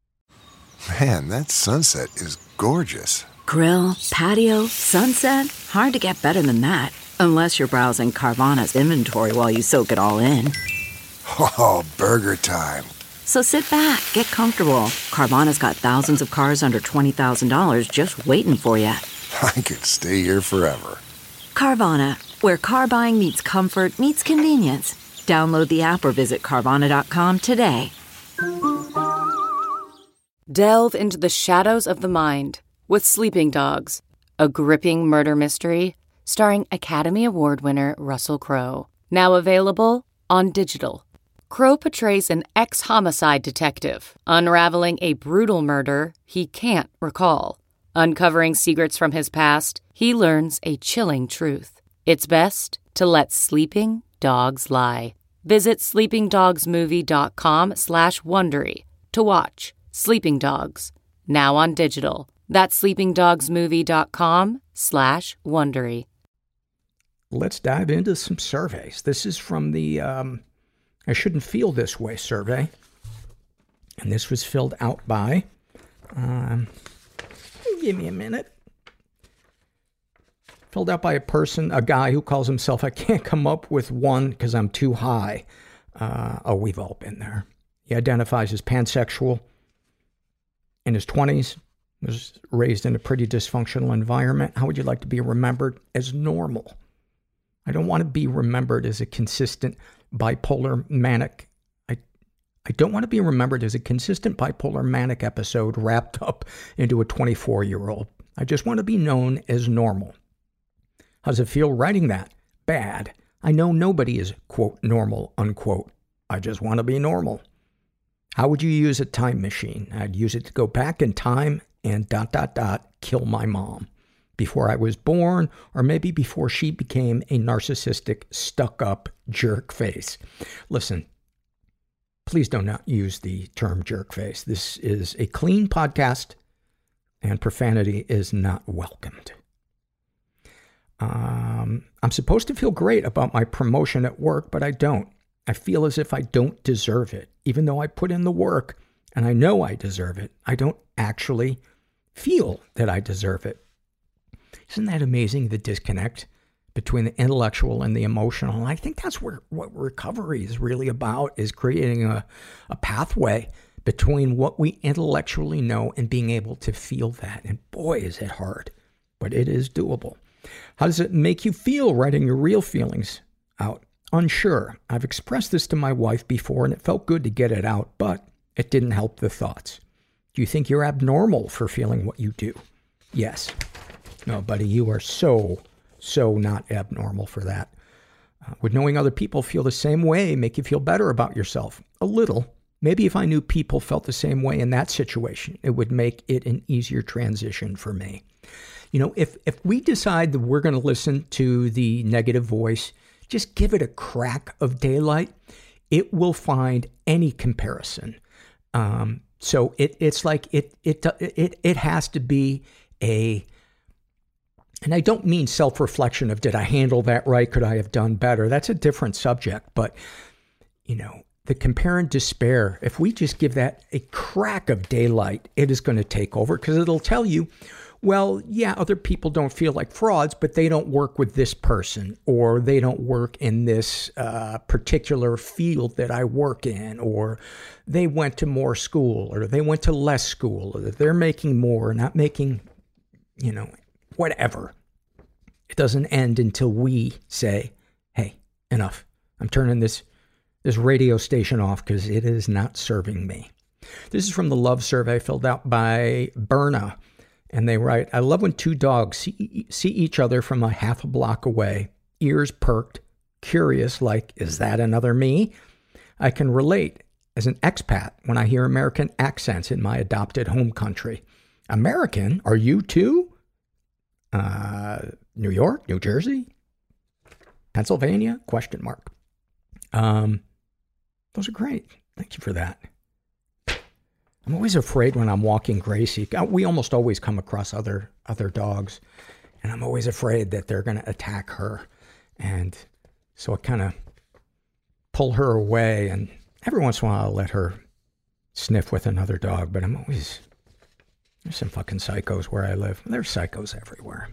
Man, that sunset is gorgeous. Grill, patio, sunset. Hard to get better than that. Unless you're browsing Carvana's inventory while you soak it all in. Oh, burger time. So sit back, get comfortable. Carvana's got thousands of cars under twenty thousand dollars just waiting for you. I could stay here forever. Carvana, where car buying meets comfort meets convenience. Download the app or visit Carvana dot com today. Delve into the shadows of the mind with Sleeping Dogs, a gripping murder mystery starring Academy Award winner Russell Crowe. Now available on digital. Crowe portrays an ex-homicide detective unraveling a brutal murder he can't recall. Uncovering secrets from his past, he learns a chilling truth. It's best to let sleeping dogs lie. Visit sleeping dogs movie dot com slash Wondery to watch Sleeping Dogs, now on digital. That's sleeping dogs movie dot com slash Wondery. Let's dive into some surveys. This is from the um, I Shouldn't Feel This Way survey. And this was filled out by, um, give me a minute. Filled out by a person, a guy who calls himself, I can't come up with one because I'm too high. Uh, oh, we've all been there. He identifies as pansexual. In his twenties, was raised in a pretty dysfunctional environment. How would you like to be remembered? As normal. I don't want to be remembered as a consistent bipolar manic. I, I don't want to be remembered as a consistent bipolar manic episode wrapped up into a twenty-four-year-old. I just want to be known as normal. How does it feel writing that? Bad. I know nobody is, quote, normal, unquote. I just want to be normal. How would you use a time machine? I'd use it to go back in time and dot, dot, dot, kill my mom. Before I was born, or maybe before she became a narcissistic, stuck-up jerk face. Listen, please do not use the term jerk face. This is a clean podcast, and profanity is not welcomed. Um, I'm supposed to feel great about my promotion at work, but I don't. I feel as if I don't deserve it. Even though I put in the work, and I know I deserve it, I don't actually feel that I deserve it. Isn't that amazing, the disconnect between the intellectual and the emotional? And I think that's where what recovery is really about, is creating a, a pathway between what we intellectually know and being able to feel that. And boy, is it hard, but it is doable. How does it make you feel writing your real feelings out? Unsure. I've expressed this to my wife before, and it felt good to get it out, but it didn't help the thoughts. Do you think you're abnormal for feeling what you do? Yes. No, buddy, you are so, so not abnormal for that. Uh, would knowing other people feel the same way make you feel better about yourself? A little. Maybe if I knew people felt the same way in that situation, it would make it an easier transition for me. You know, if, if we decide that we're going to listen to the negative voice, just give it a crack of daylight. It will find any comparison. Um, so it, it's like it, it, it, it has to be a, and I don't mean self-reflection of, did I handle that right? Could I have done better? That's a different subject. But, you know, the compare and despair, if we just give that a crack of daylight, it is going to take over, because it'll tell you, well, yeah, other people don't feel like frauds, but they don't work with this person, or they don't work in this uh, particular field that I work in, or they went to more school, or they went to less school, or they're making more, not making, you know, whatever. It doesn't end until we say, hey, enough. I'm turning this this radio station off because it is not serving me. This is from the love survey filled out by Berna. And they write, I love when two dogs see, see each other from a half a block away, ears perked, curious, like, is that another me? I can relate as an expat when I hear American accents in my adopted home country. American? Are you too? Uh, New York? New Jersey? Pennsylvania? Question mark. Um, those are great. Thank you for that. I'm always afraid when I'm walking Gracie. We almost always come across other other dogs, and I'm always afraid that they're going to attack her. And so I kind of pull her away, and every once in a while I'll let her sniff with another dog, but I'm always... There's some fucking psychos where I live. There's psychos everywhere.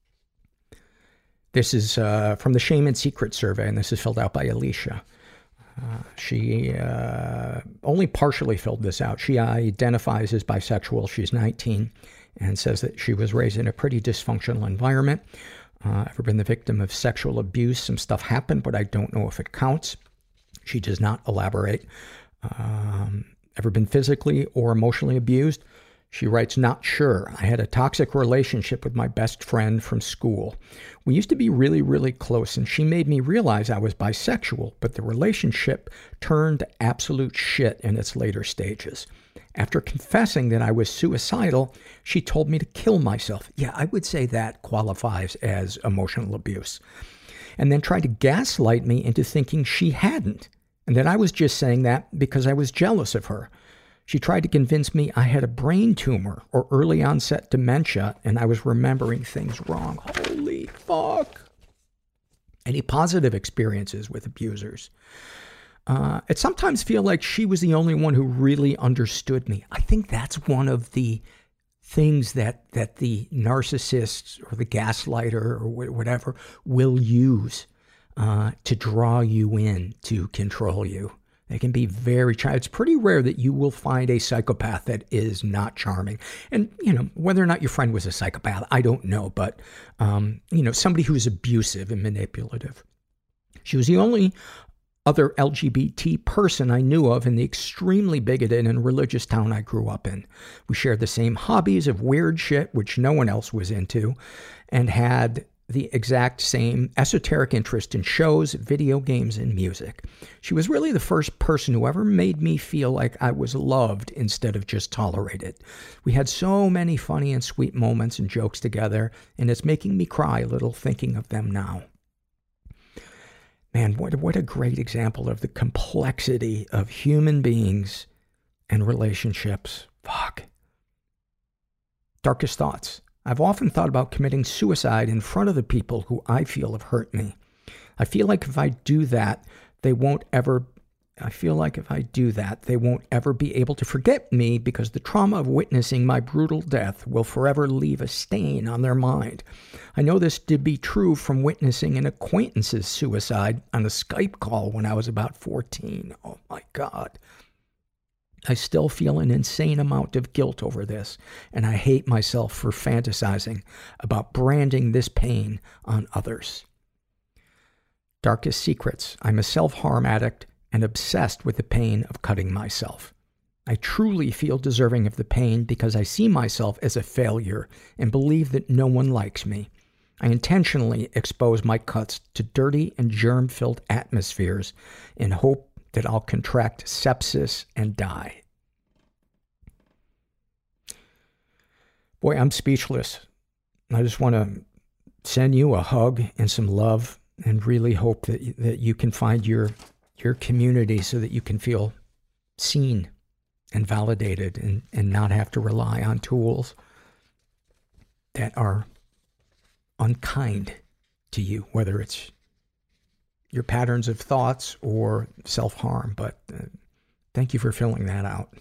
This is uh, from the Shame and Secret survey, and this is filled out by Alicia. Uh, she uh, only partially filled this out. She identifies as bisexual. She's nineteen and says that she was raised in a pretty dysfunctional environment. Uh, ever been the victim of sexual abuse? Some stuff happened, but I don't know if it counts. She does not elaborate. Um, ever been physically or emotionally abused? She writes, not sure. I had a toxic relationship with my best friend from school. We used to be really, really close, and she made me realize I was bisexual, but the relationship turned to absolute shit in its later stages. After confessing that I was suicidal, she told me to kill myself. Yeah, I would say that qualifies as emotional abuse. And then tried to gaslight me into thinking she hadn't, and that I was just saying that because I was jealous of her. She tried to convince me I had a brain tumor or early onset dementia, and I was remembering things wrong. Holy fuck. Any positive experiences with abusers? Uh, it sometimes feels like she was the only one who really understood me. I think that's one of the things that, that the narcissists or the gaslighter or whatever will use uh, to draw you in, to control you. They can be very charming. It's pretty rare that you will find a psychopath that is not charming. And, you know, whether or not your friend was a psychopath, I don't know. But, um, you know, somebody who's abusive and manipulative. She was the only other L G B T person I knew of in the extremely bigoted and religious town I grew up in. We shared the same hobbies of weird shit, which no one else was into, and had the exact same esoteric interest in shows, video games, and music. She was really the first person who ever made me feel like I was loved instead of just tolerated. We had so many funny and sweet moments and jokes together, and it's making me cry a little thinking of them now. Man, what, what a great example of the complexity of human beings and relationships. Fuck. Darkest thoughts. I've often thought about committing suicide in front of the people who I feel have hurt me. I feel like if I do that, they won't ever, I feel like if I do that, they won't ever be able to forget me because the trauma of witnessing my brutal death will forever leave a stain on their mind. I know this to be true from witnessing an acquaintance's suicide on a Skype call when I was about fourteen. Oh my God. I still feel an insane amount of guilt over this, and I hate myself for fantasizing about branding this pain on others. Darkest secrets. I'm a self-harm addict and obsessed with the pain of cutting myself. I truly feel deserving of the pain because I see myself as a failure and believe that no one likes me. I intentionally expose my cuts to dirty and germ-filled atmospheres in hope that I'll contract sepsis and die. Boy, I'm speechless. I just want to send you a hug and some love and really hope that that you can find your your community so that you can feel seen and validated and, and not have to rely on tools that are unkind to you, whether it's your patterns of thoughts or self-harm. But uh, thank you for filling that out.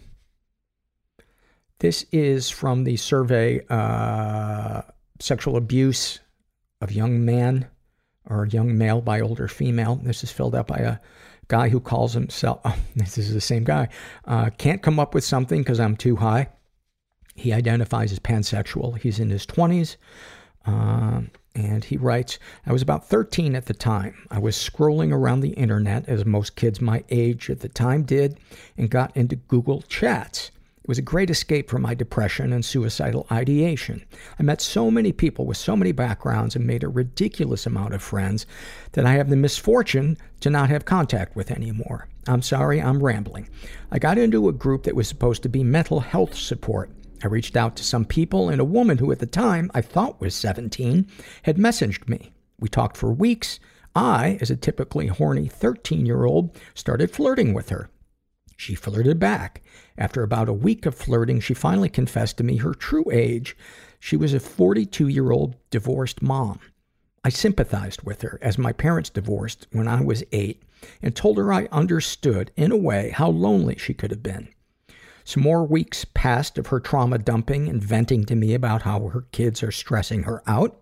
This is from the survey, uh, sexual abuse of young man or young male by older female. This is filled out by a guy who calls himself, oh, this is the same guy, uh, can't come up with something because I'm too high. He identifies as pansexual. He's in his twenties. Uh, and he writes, I was about thirteen at the time. I was scrolling around the internet, as most kids my age at the time did, and got into Google Chats. It was a great escape from my depression and suicidal ideation. I met so many people with so many backgrounds and made a ridiculous amount of friends that I have the misfortune to not have contact with anymore. I'm sorry, I'm rambling. I got into a group that was supposed to be mental health support. I reached out to some people, and a woman who at the time I thought was seventeen had messaged me. We talked for weeks. I, as a typically horny thirteen-year-old, started flirting with her. She flirted back. After about a week of flirting, she finally confessed to me her true age. She was a forty-two-year-old divorced mom. I sympathized with her, as my parents divorced when I was eight, and told her I understood, in a way, how lonely she could have been. Some more weeks passed of her trauma dumping and venting to me about how her kids are stressing her out.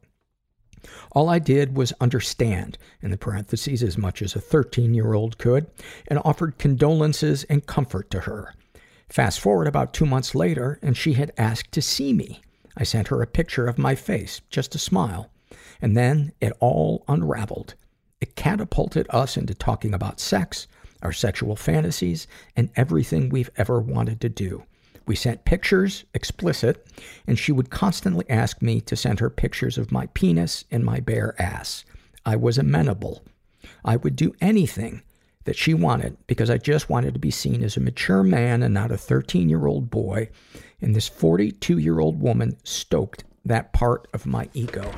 All I did was understand, in the parentheses, as much as a thirteen-year-old could, and offered condolences and comfort to her. Fast forward about two months later, and she had asked to see me. I sent her a picture of my face, just a smile. And then it all unraveled. It catapulted us into talking about sex, our sexual fantasies, and everything we've ever wanted to do. We sent pictures, explicit, and she would constantly ask me to send her pictures of my penis and my bare ass. I was amenable. I would do anything that she wanted because I just wanted to be seen as a mature man and not a thirteen-year-old boy, and this forty-two-year-old woman stoked that part of my ego.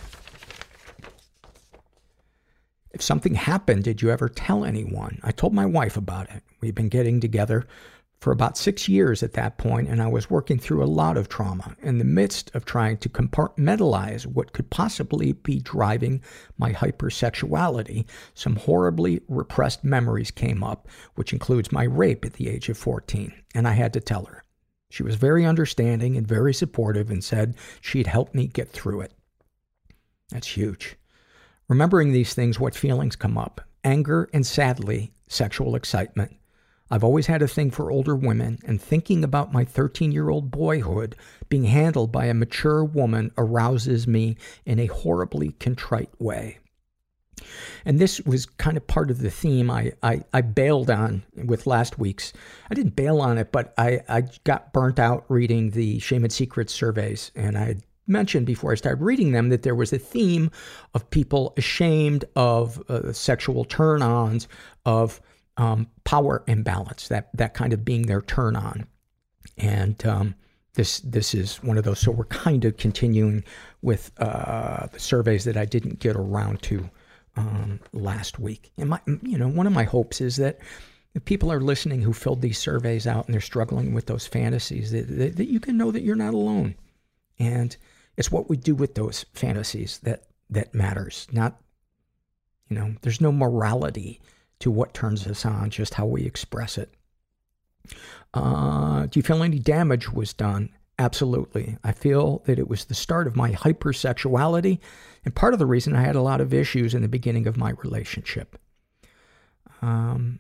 If something happened, did you ever tell anyone? I told my wife about it. We'd been getting together for about six years at that point, and I was working through a lot of trauma. In the midst of trying to compartmentalize what could possibly be driving my hypersexuality, some horribly repressed memories came up, which includes my rape at the age of fourteen, and I had to tell her. She was very understanding and very supportive and said she'd help me get through it. That's huge. Remembering these things, what feelings come up? Anger and, sadly, sexual excitement. I've always had a thing for older women, and thinking about my thirteen-year-old boyhood being handled by a mature woman arouses me in a horribly contrite way. And this was kind of part of the theme I, I, I bailed on with last week's. I didn't bail on it, but I, I got burnt out reading the Shame and Secrets surveys, and I had mentioned before I started reading them that there was a theme of people ashamed of uh, sexual turn-ons, of um, power imbalance, that, that kind of being their turn-on. And um, this this is one of those. So we're kind of continuing with uh, the surveys that I didn't get around to um, last week. And my, you know, one of my hopes is that if people are listening who filled these surveys out and they're struggling with those fantasies, that, that, that you can know that you're not alone. And it's what we do with those fantasies that, that matters. Not, you know, there's no morality to what turns us on, just how we express it. Uh, do you feel any damage was done? Absolutely. I feel that it was the start of my hypersexuality and part of the reason I had a lot of issues in the beginning of my relationship. Um,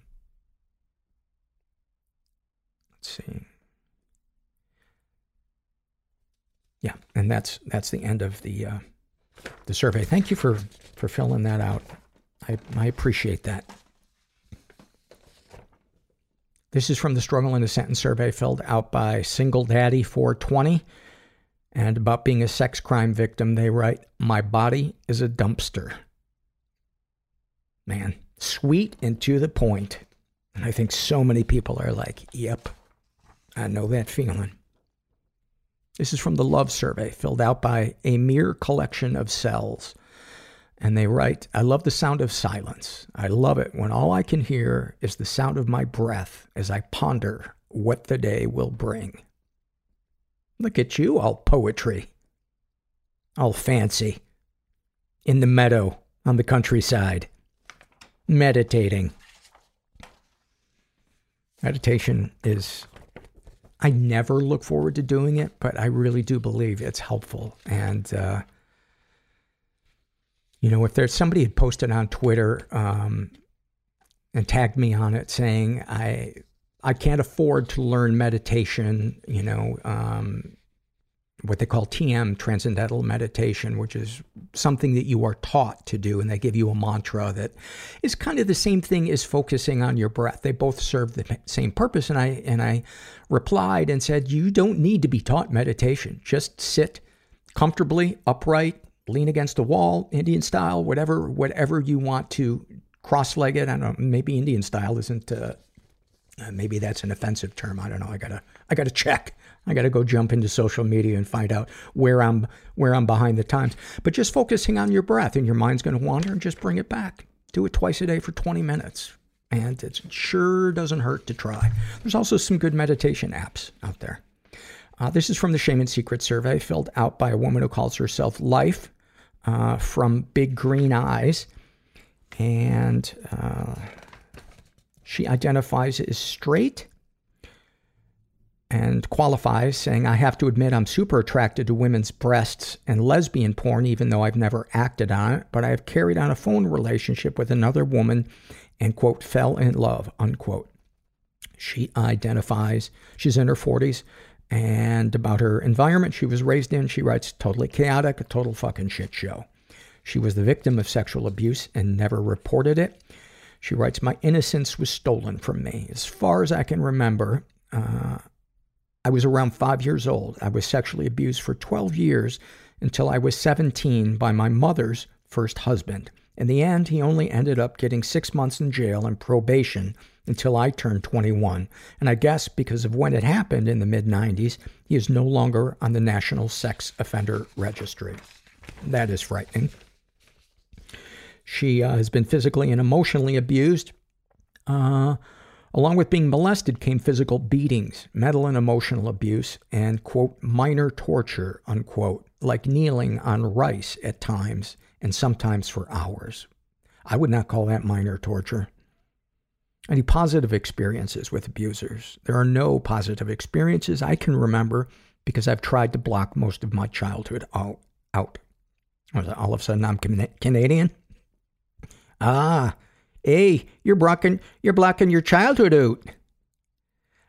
let's see. Yeah, and that's that's the end of the uh, the survey. Thank you for, for filling that out. I I appreciate that. This is from the Struggle in a Sentence survey filled out by Single Daddy four twenty. And about being a sex crime victim, they write, "My body is a dumpster." Man, sweet and to the point. And I think so many people are like, yep, I know that feeling. This is from the Love survey filled out by A Mere Collection of Cells. And they write, "I love the sound of silence. I love it when all I can hear is the sound of my breath as I ponder what the day will bring." Look at you, all poetry. All fancy. In the meadow, on the countryside. Meditating. Meditation is... I never look forward to doing it, but I really do believe it's helpful. And, uh... you know, if there's somebody had posted on Twitter um, and tagged me on it saying, I I can't afford to learn meditation, you know, um, what they call T M, Transcendental Meditation, which is something that you are taught to do, and they give you a mantra that is kind of the same thing as focusing on your breath. They both serve the same purpose, and I and I replied and said, you don't need to be taught meditation. Just sit comfortably, upright, lean against a wall, Indian style, whatever, whatever you want to, cross-legged. I don't know, maybe Indian style isn't, uh, uh, maybe that's an offensive term. I don't know. I gotta, I gotta check. I gotta go jump into social media and find out where I'm, where I'm behind the times. But just focusing on your breath, and your mind's gonna wander, and just bring it back. Do it twice a day for twenty minutes. And it sure doesn't hurt to try. There's also some good meditation apps out there. Uh, this is from the Shame and Secrets survey filled out by a woman who calls herself Life. Uh, from Big Green Eyes, and uh, she identifies as straight and qualifies, saying, "I have to admit I'm super attracted to women's breasts and lesbian porn, even though I've never acted on it, but I have carried on a phone relationship with another woman and, quote, fell in love," unquote. She identifies, she's in her forties, and about her environment she was raised in, she writes, "Totally chaotic, a total fucking shit show." She was the victim of sexual abuse and never reported it. She writes, "My innocence was stolen from me. As far as I can remember, uh, I was around five years old. I was sexually abused for twelve years until I was seventeen by my mother's first husband. In the end, he only ended up getting six months in jail and probation until I turned twenty-one. And I guess because of when it happened in the mid nineties, he is no longer on the National Sex Offender Registry." That is frightening. She uh, has been physically and emotionally abused. Uh, along with being molested came physical beatings, mental and emotional abuse, and, quote, minor torture, unquote, like kneeling on rice at times and sometimes for hours. I would not call that minor torture. Any positive experiences with abusers? There are no positive experiences I can remember because I've tried to block most of my childhood out. out. All of a sudden I'm Can- Canadian? Ah, hey, you're blocking, you're blocking your childhood out.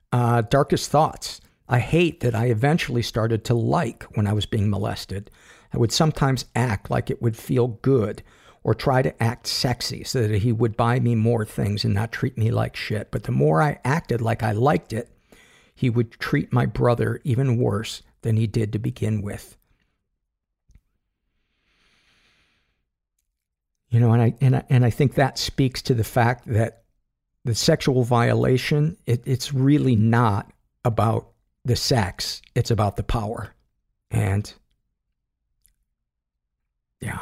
Uh, darkest thoughts. I hate that I eventually started to like when I was being molested. I would sometimes act like it would feel good or try to act sexy so that he would buy me more things and not treat me like shit. But the more I acted like I liked it, he would treat my brother even worse than he did to begin with. You know, and I, and I, and I think that speaks to the fact that the sexual violation, it, it's really not about the sex, it's about the power. And yeah.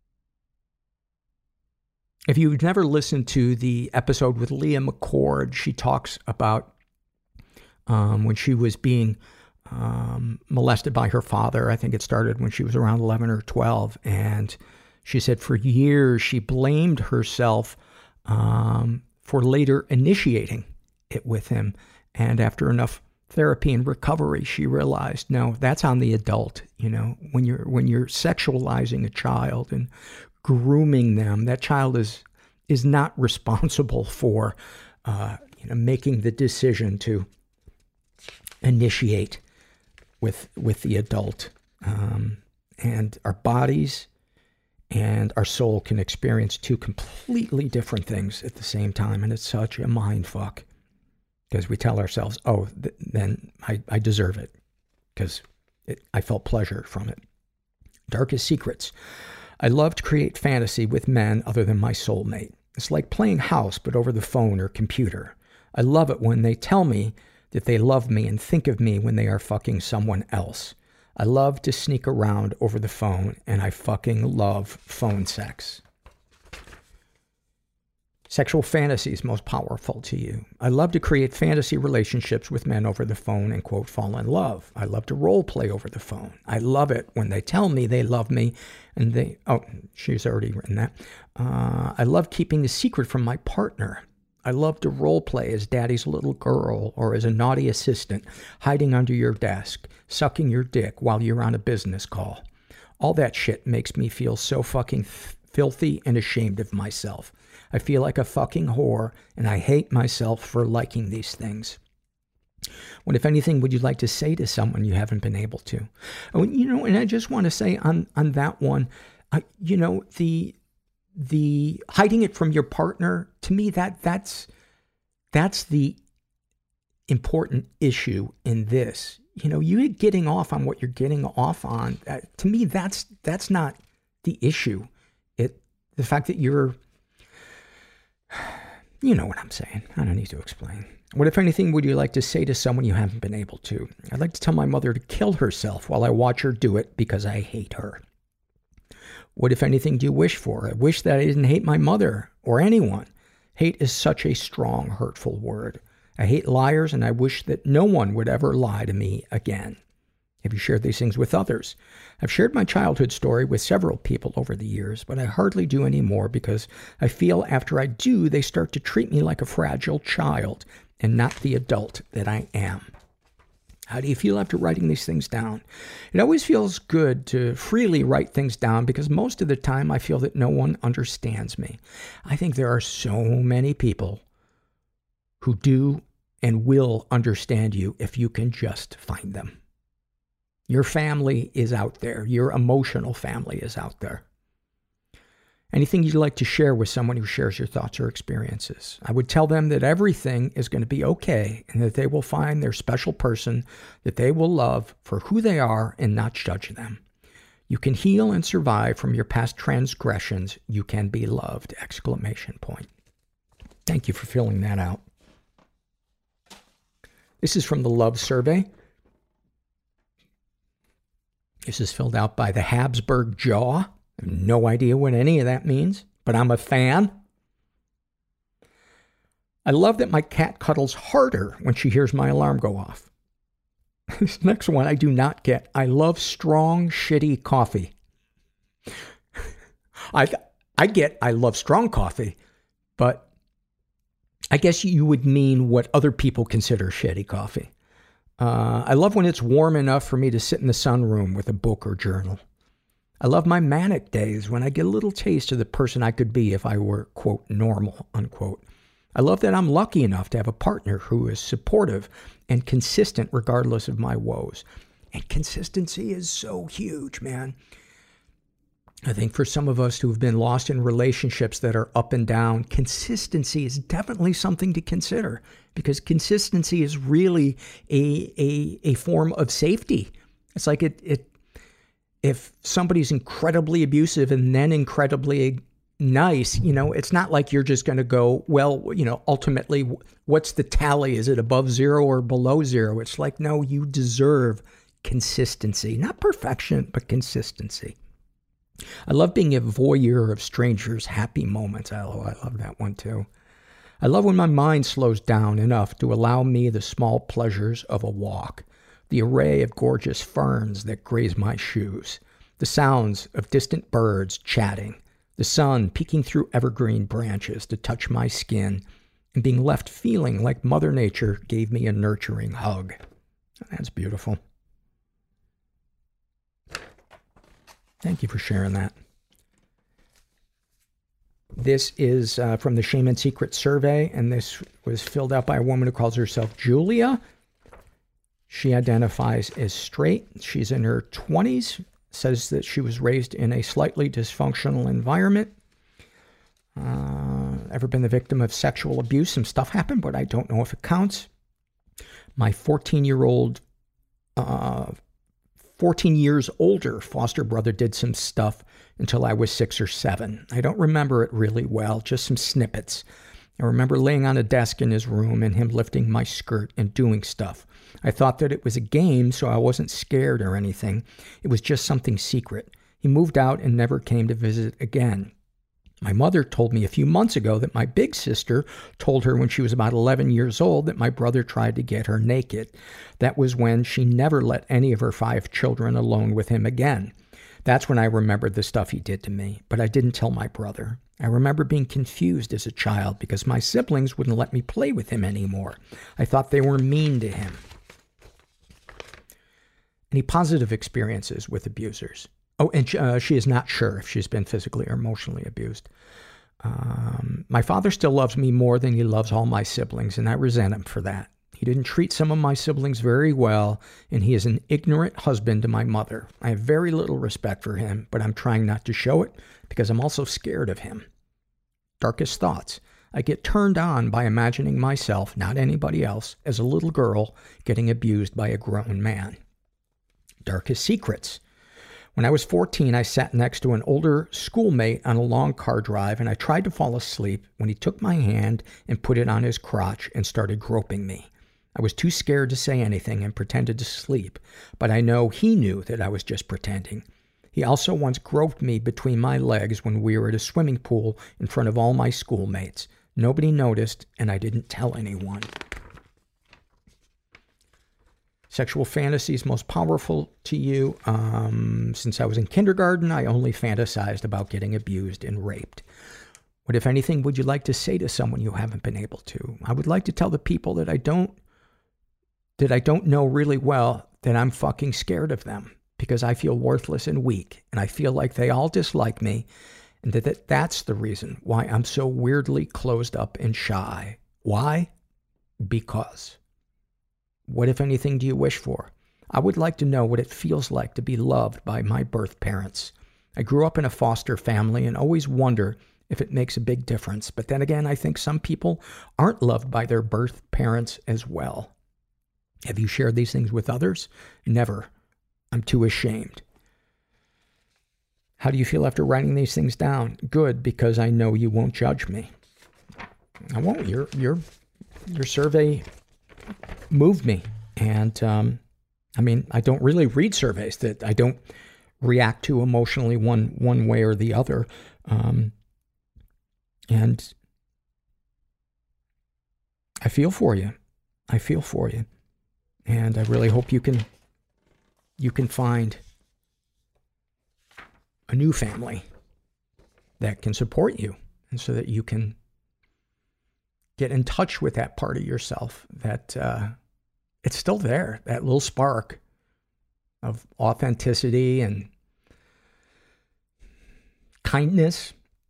If you've never listened to the episode with Leah McCord, she talks about um, when she was being um, molested by her father. I think it started when she was around eleven or twelve. And she said for years she blamed herself um, for later initiating it with him. And after enough therapy and recovery, she realized, no, that's on the adult. You know, when you're when you're sexualizing a child and grooming them, that child is is not responsible for uh, you know, making the decision to initiate with with the adult. Um, and our bodies and our soul can experience two completely different things at the same time, and it's such a mind fuck. Because we tell ourselves, oh, th- then I, I deserve it. Because I felt pleasure from it. Darkest secrets. I love to create fantasy with men other than my soulmate. It's like playing house, but over the phone or computer. I love it when they tell me that they love me and think of me when they are fucking someone else. I love to sneak around over the phone, and I fucking love phone sex. Sexual fantasies most powerful to you. I love to create fantasy relationships with men over the phone and, quote, fall in love. I love to role play over the phone. I love it when they tell me they love me and they, oh, she's already written that. Uh, I love keeping a secret from my partner. I love to role play as daddy's little girl or as a naughty assistant, hiding under your desk, sucking your dick while you're on a business call. All that shit makes me feel so fucking th- filthy and ashamed of myself. I feel like a fucking whore, and I hate myself for liking these things. What, if anything, would you like to say to someone you haven't been able to? Oh, you know, and I just want to say on, on that one, uh, you know, the the hiding it from your partner, to me, that that's that's the important issue in this. You know, you getting off on what you're getting off on, uh, to me, that's that's not the issue. It the fact that you're, you know what I'm saying. I don't need to explain. What, if anything, would you like to say to someone you haven't been able to? I'd like to tell my mother to kill herself while I watch her do it because I hate her. What, if anything, do you wish for? I wish that I didn't hate my mother or anyone. Hate is such a strong, hurtful word. I hate liars, and I wish that no one would ever lie to me again. Have you shared these things with others? I've shared my childhood story with several people over the years, but I hardly do anymore because I feel after I do, they start to treat me like a fragile child and not the adult that I am. How do you feel after writing these things down? It always feels good to freely write things down because most of the time I feel that no one understands me. I think there are so many people who do and will understand you if you can just find them. Your family is out there. Your emotional family is out there. Anything you'd like to share with someone who shares your thoughts or experiences? I would tell them that everything is going to be okay and that they will find their special person that they will love for who they are and not judge them. You can heal and survive from your past transgressions. You can be loved! Exclamation point. Thank you for filling that out. This is from the Love Survey. This is filled out by the Habsburg Jaw. I have no idea what any of that means, but I'm a fan. I love that my cat cuddles harder when she hears my alarm go off. This next one I do not get. I love strong, shitty coffee. I I get I love strong coffee, but I guess you would mean what other people consider shitty coffee. Uh, I love when it's warm enough for me to sit in the sunroom with a book or journal. I love my manic days when I get a little taste of the person I could be if I were, quote, normal, unquote. I love that I'm lucky enough to have a partner who is supportive and consistent regardless of my woes. And consistency is so huge, man. I think for some of us who have been lost in relationships that are up and down, consistency is definitely something to consider, because consistency is really a a, a form of safety. It's like it, it if somebody's incredibly abusive and then incredibly nice, you know, it's not like you're just going to go, well, you know, ultimately, what's the tally? Is it above zero or below zero? It's like, no, you deserve consistency, not perfection, but consistency. I love being a voyeur of strangers' happy moments. I love, I love that one too. I love when my mind slows down enough to allow me the small pleasures of a walk, the array of gorgeous ferns that graze my shoes, the sounds of distant birds chatting, the sun peeking through evergreen branches to touch my skin, and being left feeling like Mother Nature gave me a nurturing hug. That's beautiful. Thank you for sharing that. This is uh, from the Shame and Secret survey, and this was filled out by a woman who calls herself Julia. She identifies as straight. She's in her twenties, says that she was raised in a slightly dysfunctional environment. Uh, ever been the victim of sexual abuse? Some stuff happened, but I don't know if it counts. My fourteen-year-old uh, fourteen years older foster brother did some stuff until I was six or seven. I don't remember it really well, just some snippets. I remember laying on a desk in his room and him lifting my skirt and doing stuff. I thought that it was a game, so I wasn't scared or anything. It was just something secret. He moved out and never came to visit again. My mother told me a few months ago that my big sister told her when she was about eleven years old that my brother tried to get her naked. That was when she never let any of her five children alone with him again. That's when I remembered the stuff he did to me, but I didn't tell my brother. I remember being confused as a child because my siblings wouldn't let me play with him anymore. I thought they were mean to him. Any positive experiences with abusers? Oh, and uh, she is not sure if she's been physically or emotionally abused. Um, my father still loves me more than he loves all my siblings, and I resent him for that. He didn't treat some of my siblings very well, and he is an ignorant husband to my mother. I have very little respect for him, but I'm trying not to show it because I'm also scared of him. Darkest thoughts. I get turned on by imagining myself, not anybody else, as a little girl getting abused by a grown man. Darkest secrets. When I was fourteen, I sat next to an older schoolmate on a long car drive, and I tried to fall asleep when he took my hand and put it on his crotch and started groping me. I was too scared to say anything and pretended to sleep, but I know he knew that I was just pretending. He also once groped me between my legs when we were at a swimming pool in front of all my schoolmates. Nobody noticed, and I didn't tell anyone. Sexual fantasies most powerful to you. Um, since I was in kindergarten, I only fantasized about getting abused and raped. What, if anything, would you like to say to someone you haven't been able to? I would like to tell the people that I don't, that I don't know really well that I'm fucking scared of them because I feel worthless and weak, and I feel like they all dislike me, and that, that that's the reason why I'm so weirdly closed up and shy. Why? Because. What, if anything, do you wish for? I would like to know what it feels like to be loved by my birth parents. I grew up in a foster family and always wonder if it makes a big difference. But then again, I think some people aren't loved by their birth parents as well. Have you shared these things with others? Never. I'm too ashamed. How do you feel after writing these things down? Good, because I know you won't judge me. I won't. Your, your, your survey moved me. And, um, I mean, I don't really read surveys that I don't react to emotionally one, one way or the other. Um, and I feel for you. I feel for you. And I really hope you can, you can find a new family that can support you, and so that you can get in touch with that part of yourself that, uh, it's still there, that little spark of authenticity and kindness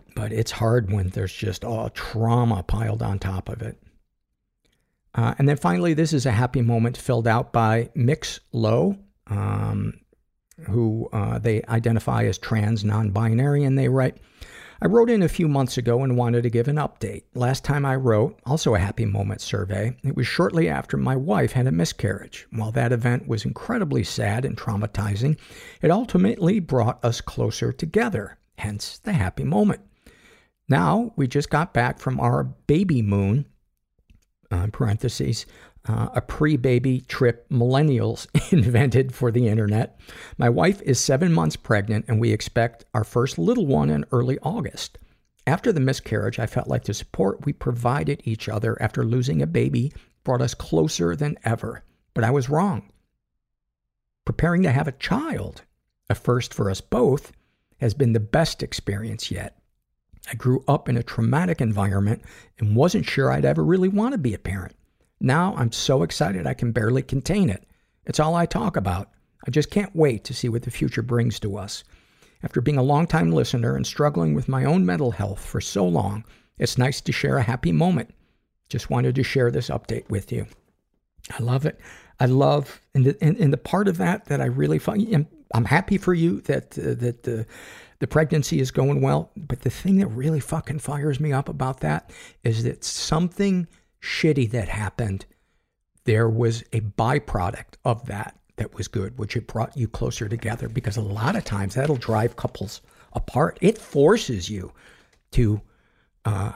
but it's hard when there's just all trauma piled on top of it. Uh, and then finally, this is a happy moment filled out by Mix Low, um, who uh, they identify as trans non-binary, and they write, I wrote in a few months ago and wanted to give an update. Last time I wrote, also a happy moment survey, it was shortly after my wife had a miscarriage. While that event was incredibly sad and traumatizing, it ultimately brought us closer together, hence the happy moment. Now, we just got back from our baby moon, uh, parentheses, uh, a pre-baby trip millennials invented for the internet. My wife is seven months pregnant, and we expect our first little one in early August. After the miscarriage, I felt like the support we provided each other after losing a baby brought us closer than ever. But I was wrong. Preparing to have a child, a first for us both, has been the best experience yet. I grew up in a traumatic environment and wasn't sure I'd ever really want to be a parent. Now I'm so excited I can barely contain it. It's all I talk about. I just can't wait to see what the future brings to us. After being a longtime listener and struggling with my own mental health for so long, it's nice to share a happy moment. Just wanted to share this update with you. I love it. I love, and the, and, and the part of that that I really find, I'm, I'm happy for you that, uh, that the, the pregnancy is going well, but the thing that really fucking fires me up about that is that something shitty that happened, there was a byproduct of that that was good, which it brought you closer together, because a lot of times that'll drive couples apart. It forces you to uh,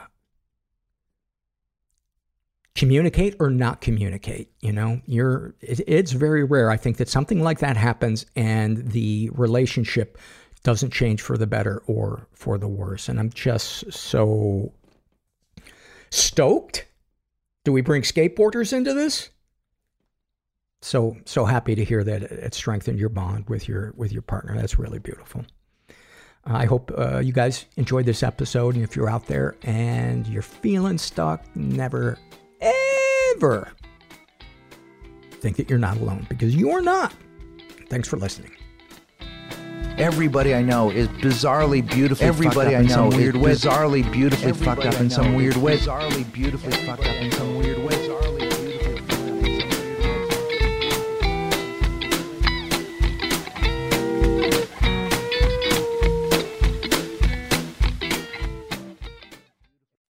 communicate or not communicate. You know, you're, it, it's very rare, I think, that something like that happens and the relationship doesn't change for the better or for the worse. And I'm just so stoked. Do we bring skateboarders into this? So, so happy to hear that it strengthened your bond with your, with your partner. That's really beautiful. Uh, I hope uh, you guys enjoyed this episode. And if you're out there and you're feeling stuck, never, ever think that you're not alone, because you're not. Thanks for listening. Everybody I know is bizarrely beautifully Everybody fucked up I know in some weird way. Bizarrely beautifully Everybody fucked up in some weird way. Bizarrely beautifully fucked up in some weird way.